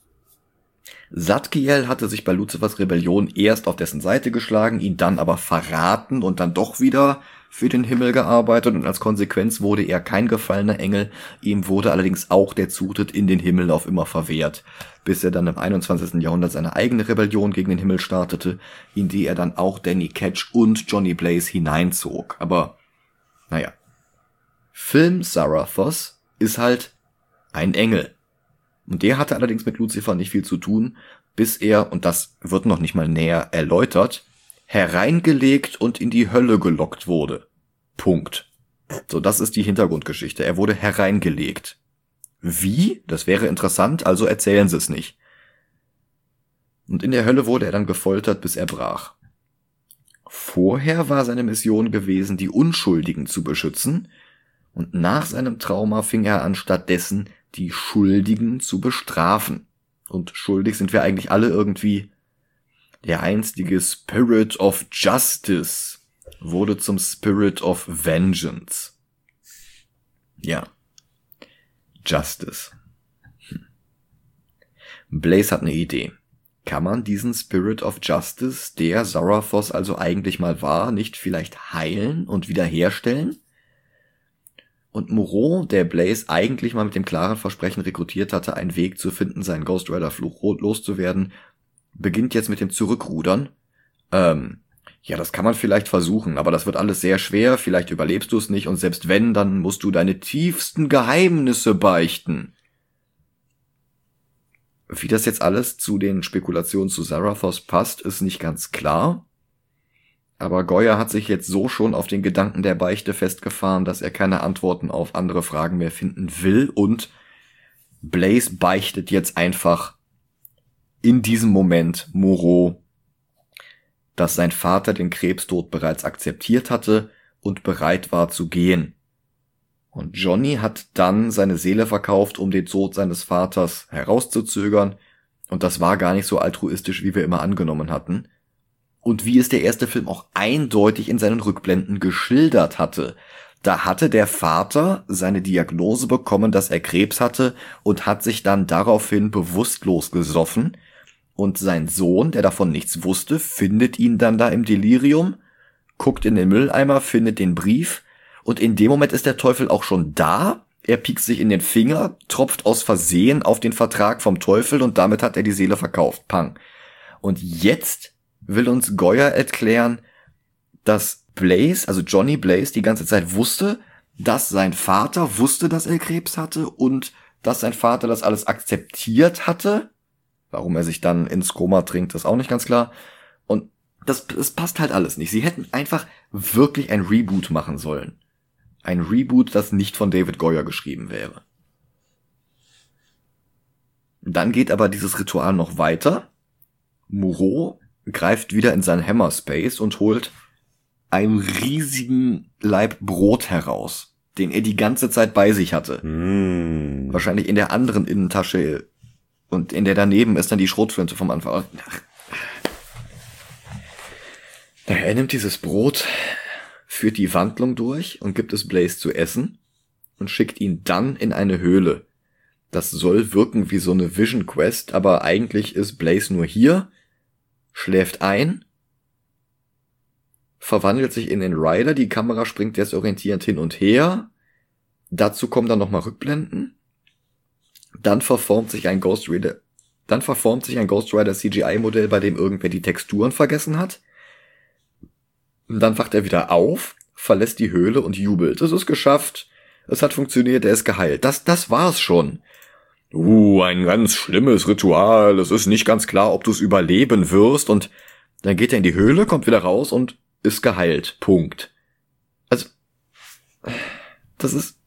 Zadkiel hatte sich bei Luzifers Rebellion erst auf dessen Seite geschlagen, ihn dann aber verraten und dann doch wieder für den Himmel gearbeitet, und als Konsequenz wurde er kein gefallener Engel, ihm wurde allerdings auch der Zutritt in den Himmel auf immer verwehrt, bis er dann im 21. Jahrhundert seine eigene Rebellion gegen den Himmel startete, in die er dann auch Danny Ketch und Johnny Blaze hineinzog. Aber, naja. Film Zarathos ist halt ein Engel. Und der hatte allerdings mit Lucifer nicht viel zu tun, bis er, und das wird noch nicht mal näher erläutert, hereingelegt und in die Hölle gelockt wurde. Punkt. So, das ist die Hintergrundgeschichte. Er wurde hereingelegt. Wie? Das wäre interessant, also erzählen Sie es nicht. Und in der Hölle wurde er dann gefoltert, bis er brach. Vorher war seine Mission gewesen, die Unschuldigen zu beschützen, und nach seinem Trauma fing er an, stattdessen die Schuldigen zu bestrafen. Und schuldig sind wir eigentlich alle irgendwie. Der einstige Spirit of Justice wurde zum Spirit of Vengeance. Ja. Justice. Blaze hat eine Idee. Kann man diesen Spirit of Justice, der Zarathos also eigentlich mal war, nicht vielleicht heilen und wiederherstellen? Und Moreau, der Blaze eigentlich mal mit dem klaren Versprechen rekrutiert hatte, einen Weg zu finden, seinen Ghost Rider Fluch loszuwerden, beginnt jetzt mit dem Zurückrudern. Ja, das kann man vielleicht versuchen, aber das wird alles sehr schwer, vielleicht überlebst du es nicht, und selbst wenn, dann musst du deine tiefsten Geheimnisse beichten. Wie das jetzt alles zu den Spekulationen zu Zarathos passt, ist nicht ganz klar. Aber Goyer hat sich jetzt so schon auf den Gedanken der Beichte festgefahren, dass er keine Antworten auf andere Fragen mehr finden will, und Blaze beichtet jetzt einfach in diesem Moment Moreau, dass sein Vater den Krebstod bereits akzeptiert hatte und bereit war zu gehen. Und Johnny hat dann seine Seele verkauft, um den Tod seines Vaters herauszuzögern, und das war gar nicht so altruistisch, wie wir immer angenommen hatten. Und wie es der erste Film auch eindeutig in seinen Rückblenden geschildert hatte. Da hatte der Vater seine Diagnose bekommen, dass er Krebs hatte, und hat sich dann daraufhin bewusstlos gesoffen. Und sein Sohn, der davon nichts wusste, findet ihn dann da im Delirium, guckt in den Mülleimer, findet den Brief, und in dem Moment ist der Teufel auch schon da. Er piekst sich in den Finger, tropft aus Versehen auf den Vertrag vom Teufel, und damit hat er die Seele verkauft. Pang. Und jetzt will uns Goyer erklären, dass Blaze, also Johnny Blaze, die ganze Zeit wusste, dass sein Vater wusste, dass er Krebs hatte, und dass sein Vater das alles akzeptiert hatte. Warum er sich dann ins Koma trinkt, ist auch nicht ganz klar. Und das passt halt alles nicht. Sie hätten einfach wirklich ein Reboot machen sollen. Ein Reboot, das nicht von David Goyer geschrieben wäre. Dann geht aber dieses Ritual noch weiter. Moreau greift wieder in seinen Hammer Space und holt einen riesigen Laib Brot heraus, den er die ganze Zeit bei sich hatte. Wahrscheinlich in der anderen Innentasche, und in der daneben ist dann die Schrotflinte vom Anfang. Er nimmt dieses Brot, führt die Wandlung durch und gibt es Blaze zu essen und schickt ihn dann in eine Höhle. Das soll wirken wie so eine Vision Quest, aber eigentlich ist Blaze nur hier, schläft ein, verwandelt sich in den Rider, die Kamera springt desorientierend hin und her, dazu kommen dann nochmal Rückblenden, dann verformt sich ein Ghost Rider CGI-Modell, bei dem irgendwer die Texturen vergessen hat, und dann wacht er wieder auf, verlässt die Höhle und jubelt. Es ist geschafft. Es hat funktioniert, er ist geheilt. Das war's schon. Ein ganz schlimmes Ritual. Es ist nicht ganz klar, ob du es überleben wirst. Und dann geht er in die Höhle, kommt wieder raus und ist geheilt. Punkt. Also, das ist...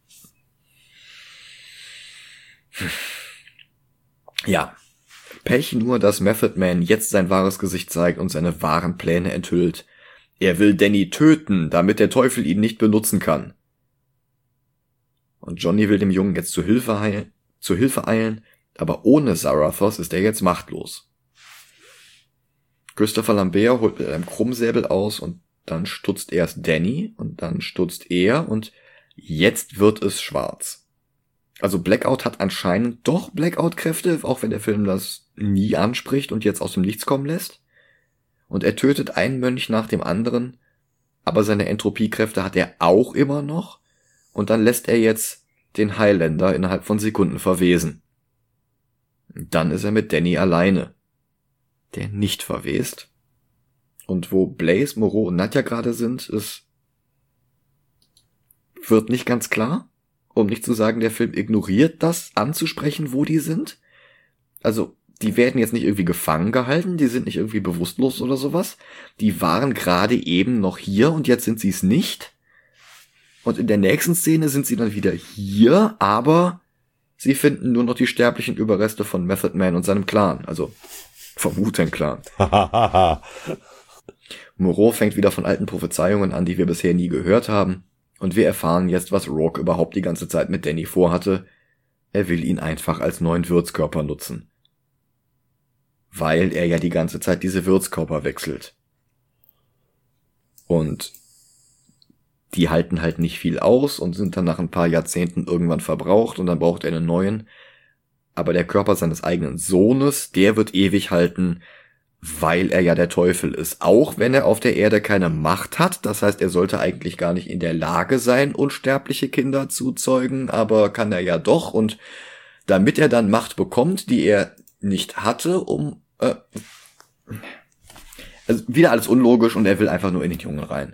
Ja. Pech nur, dass Method Man jetzt sein wahres Gesicht zeigt und seine wahren Pläne enthüllt. Er will Danny töten, damit der Teufel ihn nicht benutzen kann. Und Johnny will dem Jungen jetzt zu Hilfe eilen, aber ohne Zarathos ist er jetzt machtlos. Christopher Lambert holt mit einem Krummsäbel aus und dann stutzt erst Danny und dann stutzt er und jetzt wird es schwarz. Also Blackout hat anscheinend doch Blackout-Kräfte, auch wenn der Film das nie anspricht und jetzt aus dem Nichts kommen lässt. Und er tötet einen Mönch nach dem anderen, aber seine Entropiekräfte hat er auch immer noch. Und dann lässt er jetzt den Highlander innerhalb von Sekunden verwesen. Dann ist er mit Danny alleine, der nicht verwest. Und wo Blaze, Moreau und Nadja gerade sind, wird nicht ganz klar. Um nicht zu sagen, der Film ignoriert das anzusprechen, wo die sind. Also, die werden jetzt nicht irgendwie gefangen gehalten, die sind nicht irgendwie bewusstlos oder sowas. Die waren gerade eben noch hier und jetzt sind sie es nicht. Und in der nächsten Szene sind sie dann wieder hier, aber sie finden nur noch die sterblichen Überreste von Method Man und seinem Clan, also vom Wu-Tang-Clan. Moreau fängt wieder von alten Prophezeiungen an, die wir bisher nie gehört haben. Und wir erfahren jetzt, was Rourke überhaupt die ganze Zeit mit Danny vorhatte. Er will ihn einfach als neuen Wirtskörper nutzen. Weil er ja die ganze Zeit diese Wirtskörper wechselt. Und die halten halt nicht viel aus und sind dann nach ein paar Jahrzehnten irgendwann verbraucht und dann braucht er einen neuen. Aber der Körper seines eigenen Sohnes, der wird ewig halten, weil er ja der Teufel ist. Auch wenn er auf der Erde keine Macht hat. Das heißt, er sollte eigentlich gar nicht in der Lage sein, unsterbliche Kinder zu zeugen. Aber kann er ja doch. Und damit er dann Macht bekommt, die er nicht hatte, also wieder alles unlogisch und er will einfach nur in den Jungen rein.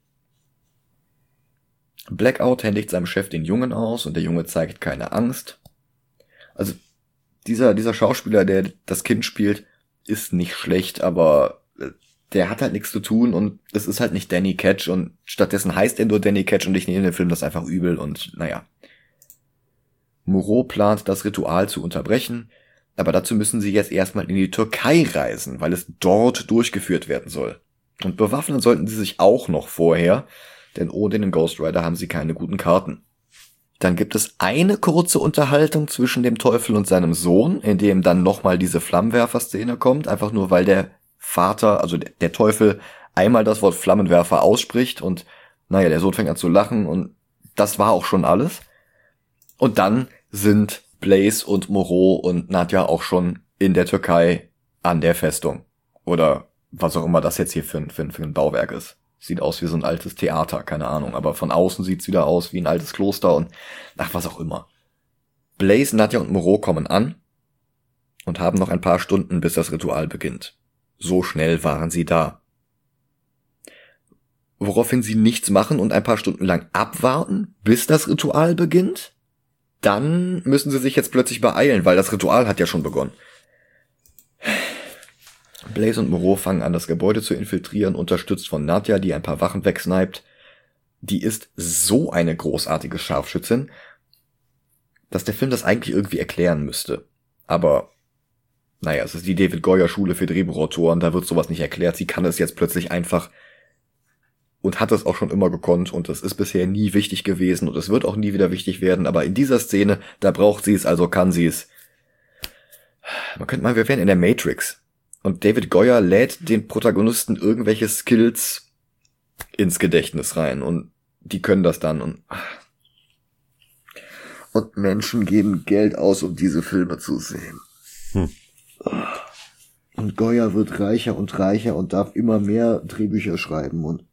Blackout händigt seinem Chef den Jungen aus und der Junge zeigt keine Angst. Also dieser Schauspieler, der das Kind spielt, ist nicht schlecht, aber der hat halt nichts zu tun und es ist halt nicht Danny Ketch und stattdessen heißt er nur Danny Ketch und ich nehme den Film das einfach übel und naja. Moreau plant, das Ritual zu unterbrechen, aber dazu müssen sie jetzt erstmal in die Türkei reisen, weil es dort durchgeführt werden soll. Und bewaffnen sollten sie sich auch noch vorher, denn ohne den Ghost Rider haben sie keine guten Karten. Dann gibt es eine kurze Unterhaltung zwischen dem Teufel und seinem Sohn, in dem dann nochmal diese Flammenwerfer-Szene kommt, einfach nur weil der Vater, also der Teufel, einmal das Wort Flammenwerfer ausspricht und naja, der Sohn fängt an zu lachen und das war auch schon alles. Und dann sind Blaze und Moreau und Nadja auch schon in der Türkei an der Festung. Oder was auch immer das jetzt hier für ein Bauwerk ist. Sieht aus wie so ein altes Theater, keine Ahnung. Aber von außen sieht's wieder aus wie ein altes Kloster und was auch immer. Blaze, Nadja und Moreau kommen an und haben noch ein paar Stunden, bis das Ritual beginnt. So schnell waren sie da. Woraufhin sie nichts machen und ein paar Stunden lang abwarten, bis das Ritual beginnt. Dann müssen sie sich jetzt plötzlich beeilen, weil das Ritual hat ja schon begonnen. Blaze und Moreau fangen an, das Gebäude zu infiltrieren, unterstützt von Nadja, die ein paar Wachen wegsniped. Die ist so eine großartige Scharfschützin, dass der Film das eigentlich irgendwie erklären müsste. Aber, naja, es ist die David Goyer Schule für Drehbuchautoren, da wird sowas nicht erklärt. Sie kann es jetzt plötzlich einfach und hat es auch schon immer gekonnt und es ist bisher nie wichtig gewesen und es wird auch nie wieder wichtig werden. Aber in dieser Szene, da braucht sie es, also kann sie es. Man könnte mal, wir wären in der Matrix. Und David Goyer lädt den Protagonisten irgendwelche Skills ins Gedächtnis rein und die können das dann und Menschen geben Geld aus, um diese Filme zu sehen. Und Goyer wird reicher und darf immer mehr Drehbücher schreiben und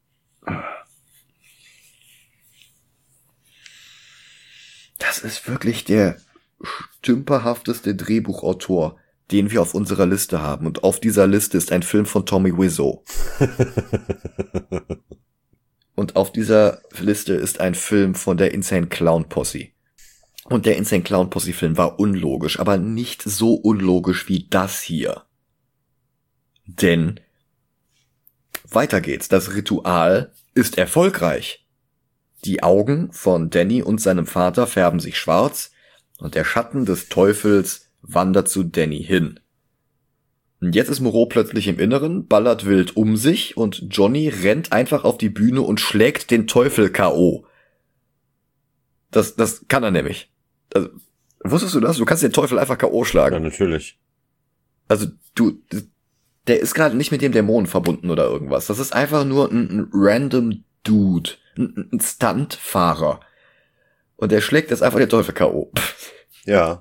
das ist wirklich der stümperhafteste Drehbuchautor, den wir auf unserer Liste haben. Und auf dieser Liste ist ein Film von Tommy Wiseau. Und Und auf dieser Liste ist ein Film von der Insane Clown Posse. Und der Insane Clown Posse Film war unlogisch, aber nicht so unlogisch wie das hier. Denn weiter geht's. Das Ritual ist erfolgreich. Die Augen von Danny und seinem Vater färben sich schwarz und der Schatten des Teufels wandert zu Danny hin. Und jetzt ist Moreau plötzlich im Inneren, ballert wild um sich und Johnny rennt einfach auf die Bühne und schlägt den Teufel K.O. Das kann er nämlich. Also, wusstest du das? Du kannst den Teufel einfach K.O. schlagen. Ja, natürlich. Also, der ist gerade nicht mit dem Dämonen verbunden oder irgendwas. Das ist einfach nur ein random Dude. Ein Stuntfahrer. Und der schlägt jetzt einfach den Teufel K.O. Ja.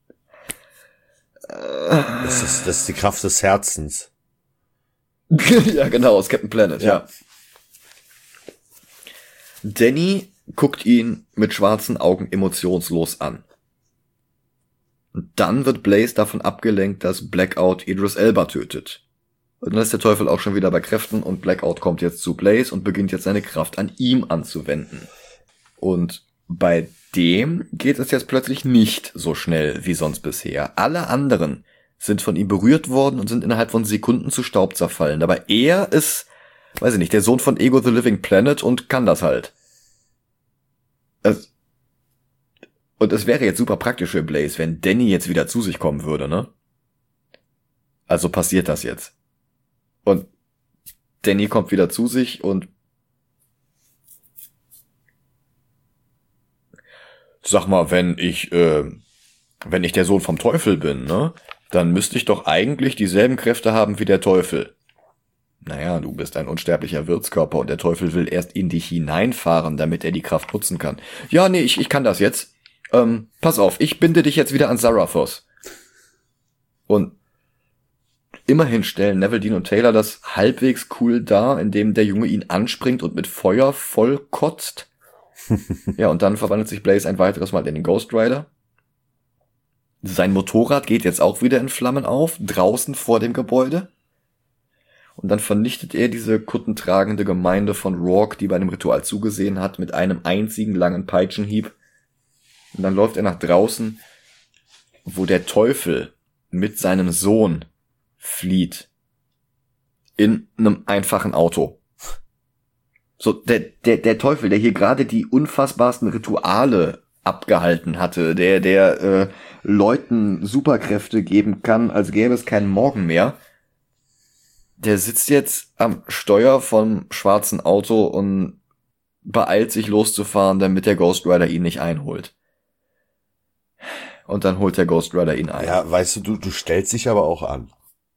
Das ist die Kraft des Herzens. Ja, genau, aus Captain Planet, ja. Danny guckt ihn mit schwarzen Augen emotionslos an. Und dann wird Blaze davon abgelenkt, dass Blackout Idris Elba tötet. Und dann ist der Teufel auch schon wieder bei Kräften und Blackout kommt jetzt zu Blaze und beginnt jetzt seine Kraft an ihm anzuwenden. Und bei dem geht es jetzt plötzlich nicht so schnell wie sonst bisher. Alle anderen sind von ihm berührt worden und sind innerhalb von Sekunden zu Staub zerfallen. Aber er ist, weiß ich nicht, der Sohn von Ego the Living Planet und kann das halt. Und es wäre jetzt super praktisch für Blaze, wenn Danny jetzt wieder zu sich kommen würde, ne? Also passiert das jetzt. Und Danny kommt wieder zu sich und sag mal, wenn ich der Sohn vom Teufel bin, ne, dann müsste ich doch eigentlich dieselben Kräfte haben wie der Teufel. Naja, du bist ein unsterblicher Wirtskörper und der Teufel will erst in dich hineinfahren, damit er die Kraft nutzen kann. Ja, nee, ich kann das jetzt. Pass auf, ich binde dich jetzt wieder an Zarathos. Und immerhin stellen Neville, Dean und Taylor das halbwegs cool dar, indem der Junge ihn anspringt und mit Feuer voll kotzt. Ja, und dann verwandelt sich Blaze ein weiteres Mal in den Ghost Rider. Sein Motorrad geht jetzt auch wieder in Flammen auf, draußen vor dem Gebäude. Und dann vernichtet er diese kuttentragende Gemeinde von Rourke, die bei dem Ritual zugesehen hat, mit einem einzigen langen Peitschenhieb. Und dann läuft er nach draußen, wo der Teufel mit seinem Sohn flieht. In einem einfachen Auto. So, der Teufel, der hier gerade die unfassbarsten Rituale abgehalten hatte, der Leuten Superkräfte geben kann, als gäbe es keinen Morgen mehr, der sitzt jetzt am Steuer vom schwarzen Auto und beeilt sich loszufahren, damit der Ghost Rider ihn nicht einholt. Und dann holt der Ghost Rider ihn ein. Ja, weißt du stellst dich aber auch an.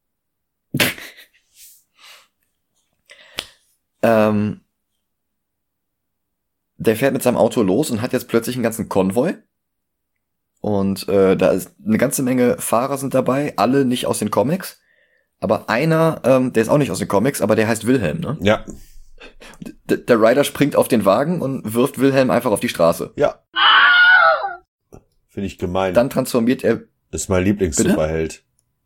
Der fährt mit seinem Auto los und hat jetzt plötzlich einen ganzen Konvoi. Und da ist eine ganze Menge Fahrer sind dabei, alle nicht aus den Comics. Aber einer, der ist auch nicht aus den Comics, aber der heißt Wilhelm, ne? Ja. Der Rider springt auf den Wagen und wirft Wilhelm einfach auf die Straße. Ja. Finde ich gemein. Dann transformiert er... Ist mein Lieblings-Superheld.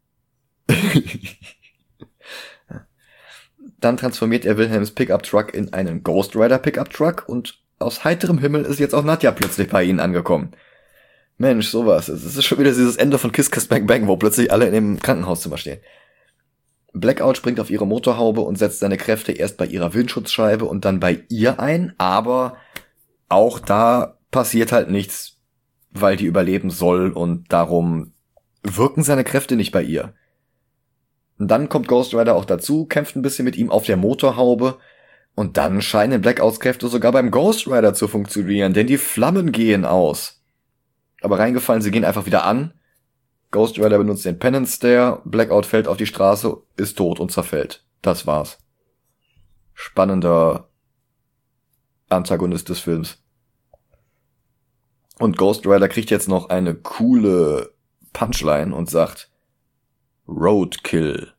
Dann transformiert er Wilhelms Pickup-Truck in einen Ghost Rider Pickup-Truck und aus heiterem Himmel ist jetzt auch Nadja plötzlich bei ihnen angekommen. Mensch, sowas. Es ist schon wieder dieses Ende von Kiss Kiss Bang Bang, wo plötzlich alle in dem Krankenhauszimmer stehen. Blackout springt auf ihre Motorhaube und setzt seine Kräfte erst bei ihrer Windschutzscheibe und dann bei ihr ein, aber auch da passiert halt nichts, weil die überleben soll und darum wirken seine Kräfte nicht bei ihr. Und dann kommt Ghost Rider auch dazu, kämpft ein bisschen mit ihm auf der Motorhaube und dann scheinen Blackouts Kräfte sogar beim Ghost Rider zu funktionieren, denn die Flammen gehen aus. Aber reingefallen, sie gehen einfach wieder an. Ghost Rider benutzt den Penance Stare, Blackout fällt auf die Straße, ist tot und zerfällt. Das war's. Spannender Antagonist des Films. Und Ghost Rider kriegt jetzt noch eine coole Punchline und sagt Roadkill.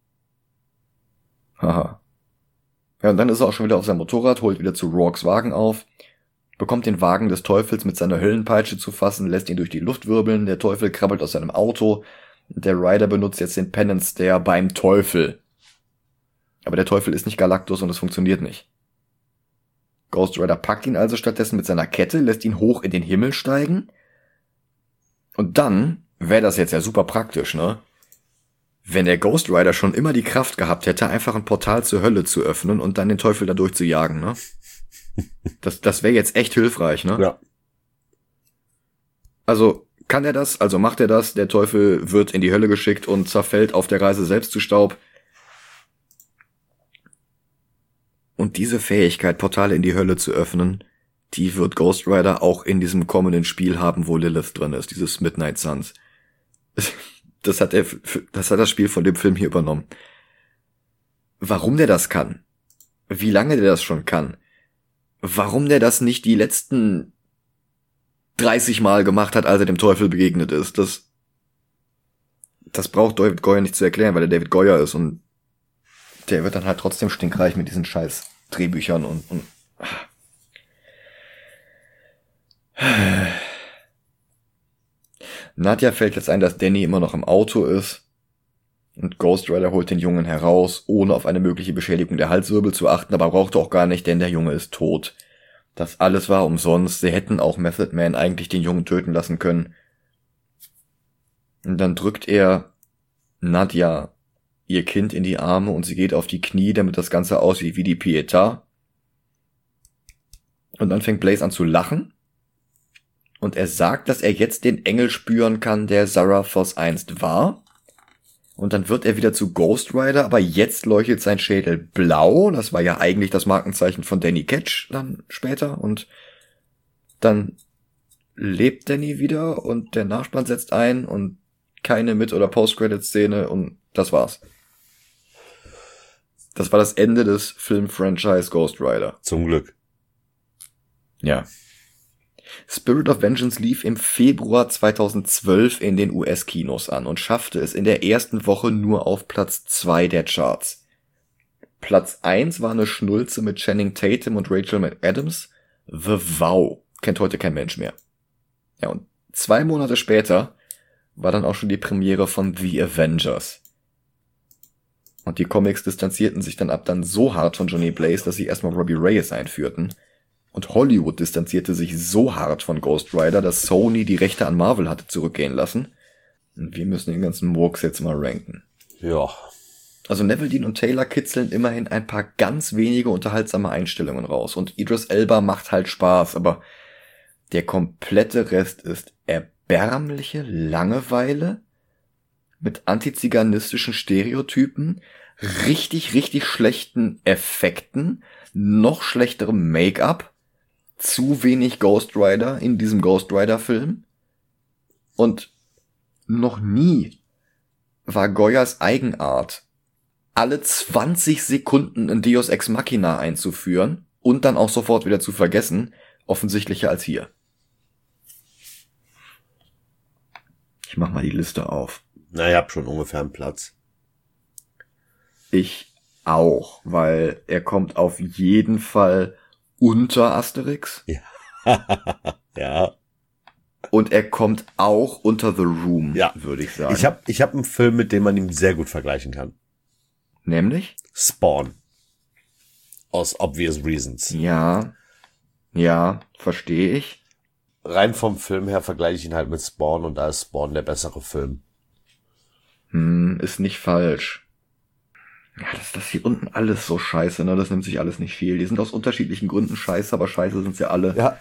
Haha. Ja, und dann ist er auch schon wieder auf seinem Motorrad, holt wieder zu Rourkes Wagen auf, bekommt den Wagen des Teufels mit seiner Höllenpeitsche zu fassen, lässt ihn durch die Luft wirbeln, der Teufel krabbelt aus seinem Auto, der Rider benutzt jetzt den Penance Stare beim Teufel. Aber der Teufel ist nicht Galactus und es funktioniert nicht. Ghost Rider packt ihn also stattdessen mit seiner Kette, lässt ihn hoch in den Himmel steigen. Und dann wäre das jetzt ja super praktisch, ne? Wenn der Ghost Rider schon immer die Kraft gehabt hätte, einfach ein Portal zur Hölle zu öffnen und dann den Teufel dadurch zu jagen, ne? Das wäre jetzt echt hilfreich, ne? Ja. Also kann er das, also macht er das, der Teufel wird in die Hölle geschickt und zerfällt auf der Reise selbst zu Staub. Und diese Fähigkeit, Portale in die Hölle zu öffnen, die wird Ghost Rider auch in diesem kommenden Spiel haben, wo Lilith drin ist, dieses Midnight Suns. Das hat das Spiel von dem Film hier übernommen. Warum der das kann? Wie lange der das schon kann? Warum der das nicht die letzten 30 Mal gemacht hat, als er dem Teufel begegnet ist, das braucht David Goyer nicht zu erklären, weil er David Goyer ist und der wird dann halt trotzdem stinkreich mit diesen scheiß Drehbüchern und Nadja fällt jetzt ein, dass Danny immer noch im Auto ist und Ghost Rider holt den Jungen heraus, ohne auf eine mögliche Beschädigung der Halswirbel zu achten, aber brauchte auch gar nicht, denn der Junge ist tot. Das alles war umsonst, sie hätten auch Method Man eigentlich den Jungen töten lassen können. Und dann drückt er Nadja ihr Kind in die Arme und sie geht auf die Knie, damit das Ganze aussieht wie die Pietà. Und dann fängt Blaze an zu lachen. Und er sagt, dass er jetzt den Engel spüren kann, der Zarathos einst war. Und dann wird er wieder zu Ghost Rider, aber jetzt leuchtet sein Schädel blau. Das war ja eigentlich das Markenzeichen von Danny Ketch dann später. Und dann lebt Danny wieder und der Nachspann setzt ein und keine Mid- oder Post-Credit-Szene und das war's. Das war das Ende des Film-Franchise Ghost Rider. Zum Glück. Ja. Spirit of Vengeance lief im Februar 2012 in den US-Kinos an und schaffte es in der ersten Woche nur auf Platz 2 der Charts. Platz 1 war eine Schnulze mit Channing Tatum und Rachel McAdams. The Vow. Kennt heute kein Mensch mehr. Ja, und 2 Monate später war dann auch schon die Premiere von The Avengers. Und die Comics distanzierten sich dann ab dann so hart von Johnny Blaze, dass sie erstmal Robbie Reyes einführten. Und Hollywood distanzierte sich so hart von Ghost Rider, dass Sony die Rechte an Marvel hatte zurückgehen lassen. Und wir müssen den ganzen Murks jetzt mal ranken. Ja. Also Neville Dean und Taylor kitzeln immerhin ein paar ganz wenige unterhaltsame Einstellungen raus. Und Idris Elba macht halt Spaß, aber der komplette Rest ist erbärmliche Langeweile mit antiziganistischen Stereotypen, richtig schlechten Effekten, noch schlechterem Make-up, zu wenig Ghost Rider in diesem Ghost Rider Film und noch nie war Goyers Eigenart, alle 20 Sekunden ein Deus Ex Machina einzuführen und dann auch sofort wieder zu vergessen, offensichtlicher als hier. Ich mach mal die Liste auf. Na, ihr habt schon ungefähr einen Platz. Ich auch, weil er kommt auf jeden Fall unter Asterix. Ja. Ja. Und er kommt auch unter The Room, Ja. würde ich sagen. Ich hab einen Film, mit dem man ihn sehr gut vergleichen kann. Nämlich? Spawn. Aus obvious reasons. Ja, verstehe ich. Rein vom Film her vergleiche ich ihn halt mit Spawn und da ist Spawn der bessere Film. Ist nicht falsch. Ja, das hier unten alles so scheiße, ne? Das nimmt sich alles nicht viel. Die sind aus unterschiedlichen Gründen scheiße, aber scheiße sind sie alle. Ja.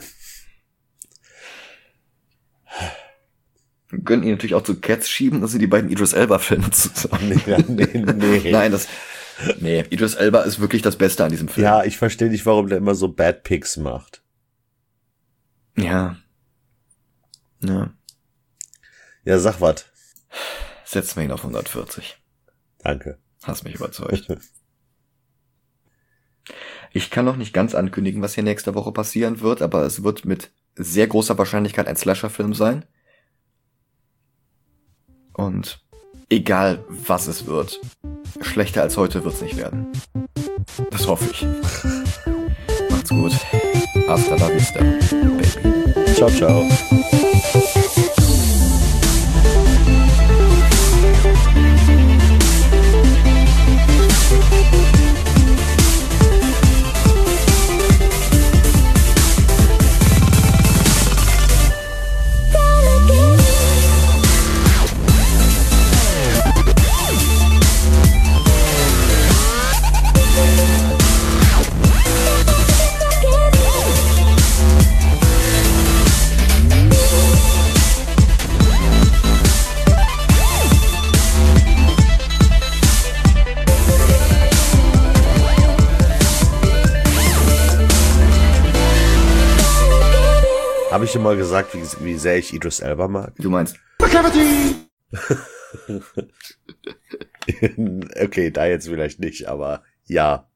Wir können ihn natürlich auch zu Cats schieben, das sind die beiden Idris Elba-Filme zusammen. Nee. Nein, Idris Elba ist wirklich das Beste an diesem Film. Ja, ich verstehe nicht, warum der immer so Bad Pics macht. Ja. Ja, sag was. Setzen wir ihn auf 140. Danke. Hast mich überzeugt. Ich kann noch nicht ganz ankündigen, was hier nächste Woche passieren wird, aber es wird mit sehr großer Wahrscheinlichkeit ein Slasher-Film sein. Und egal, was es wird, schlechter als heute wird's nicht werden. Das hoffe ich. Macht's gut. Hasta la vista, baby. Ciao, ciao. Habe ich dir mal gesagt, wie sehr ich Idris Elba mag? Du meinst? Okay, da jetzt vielleicht nicht, aber ja.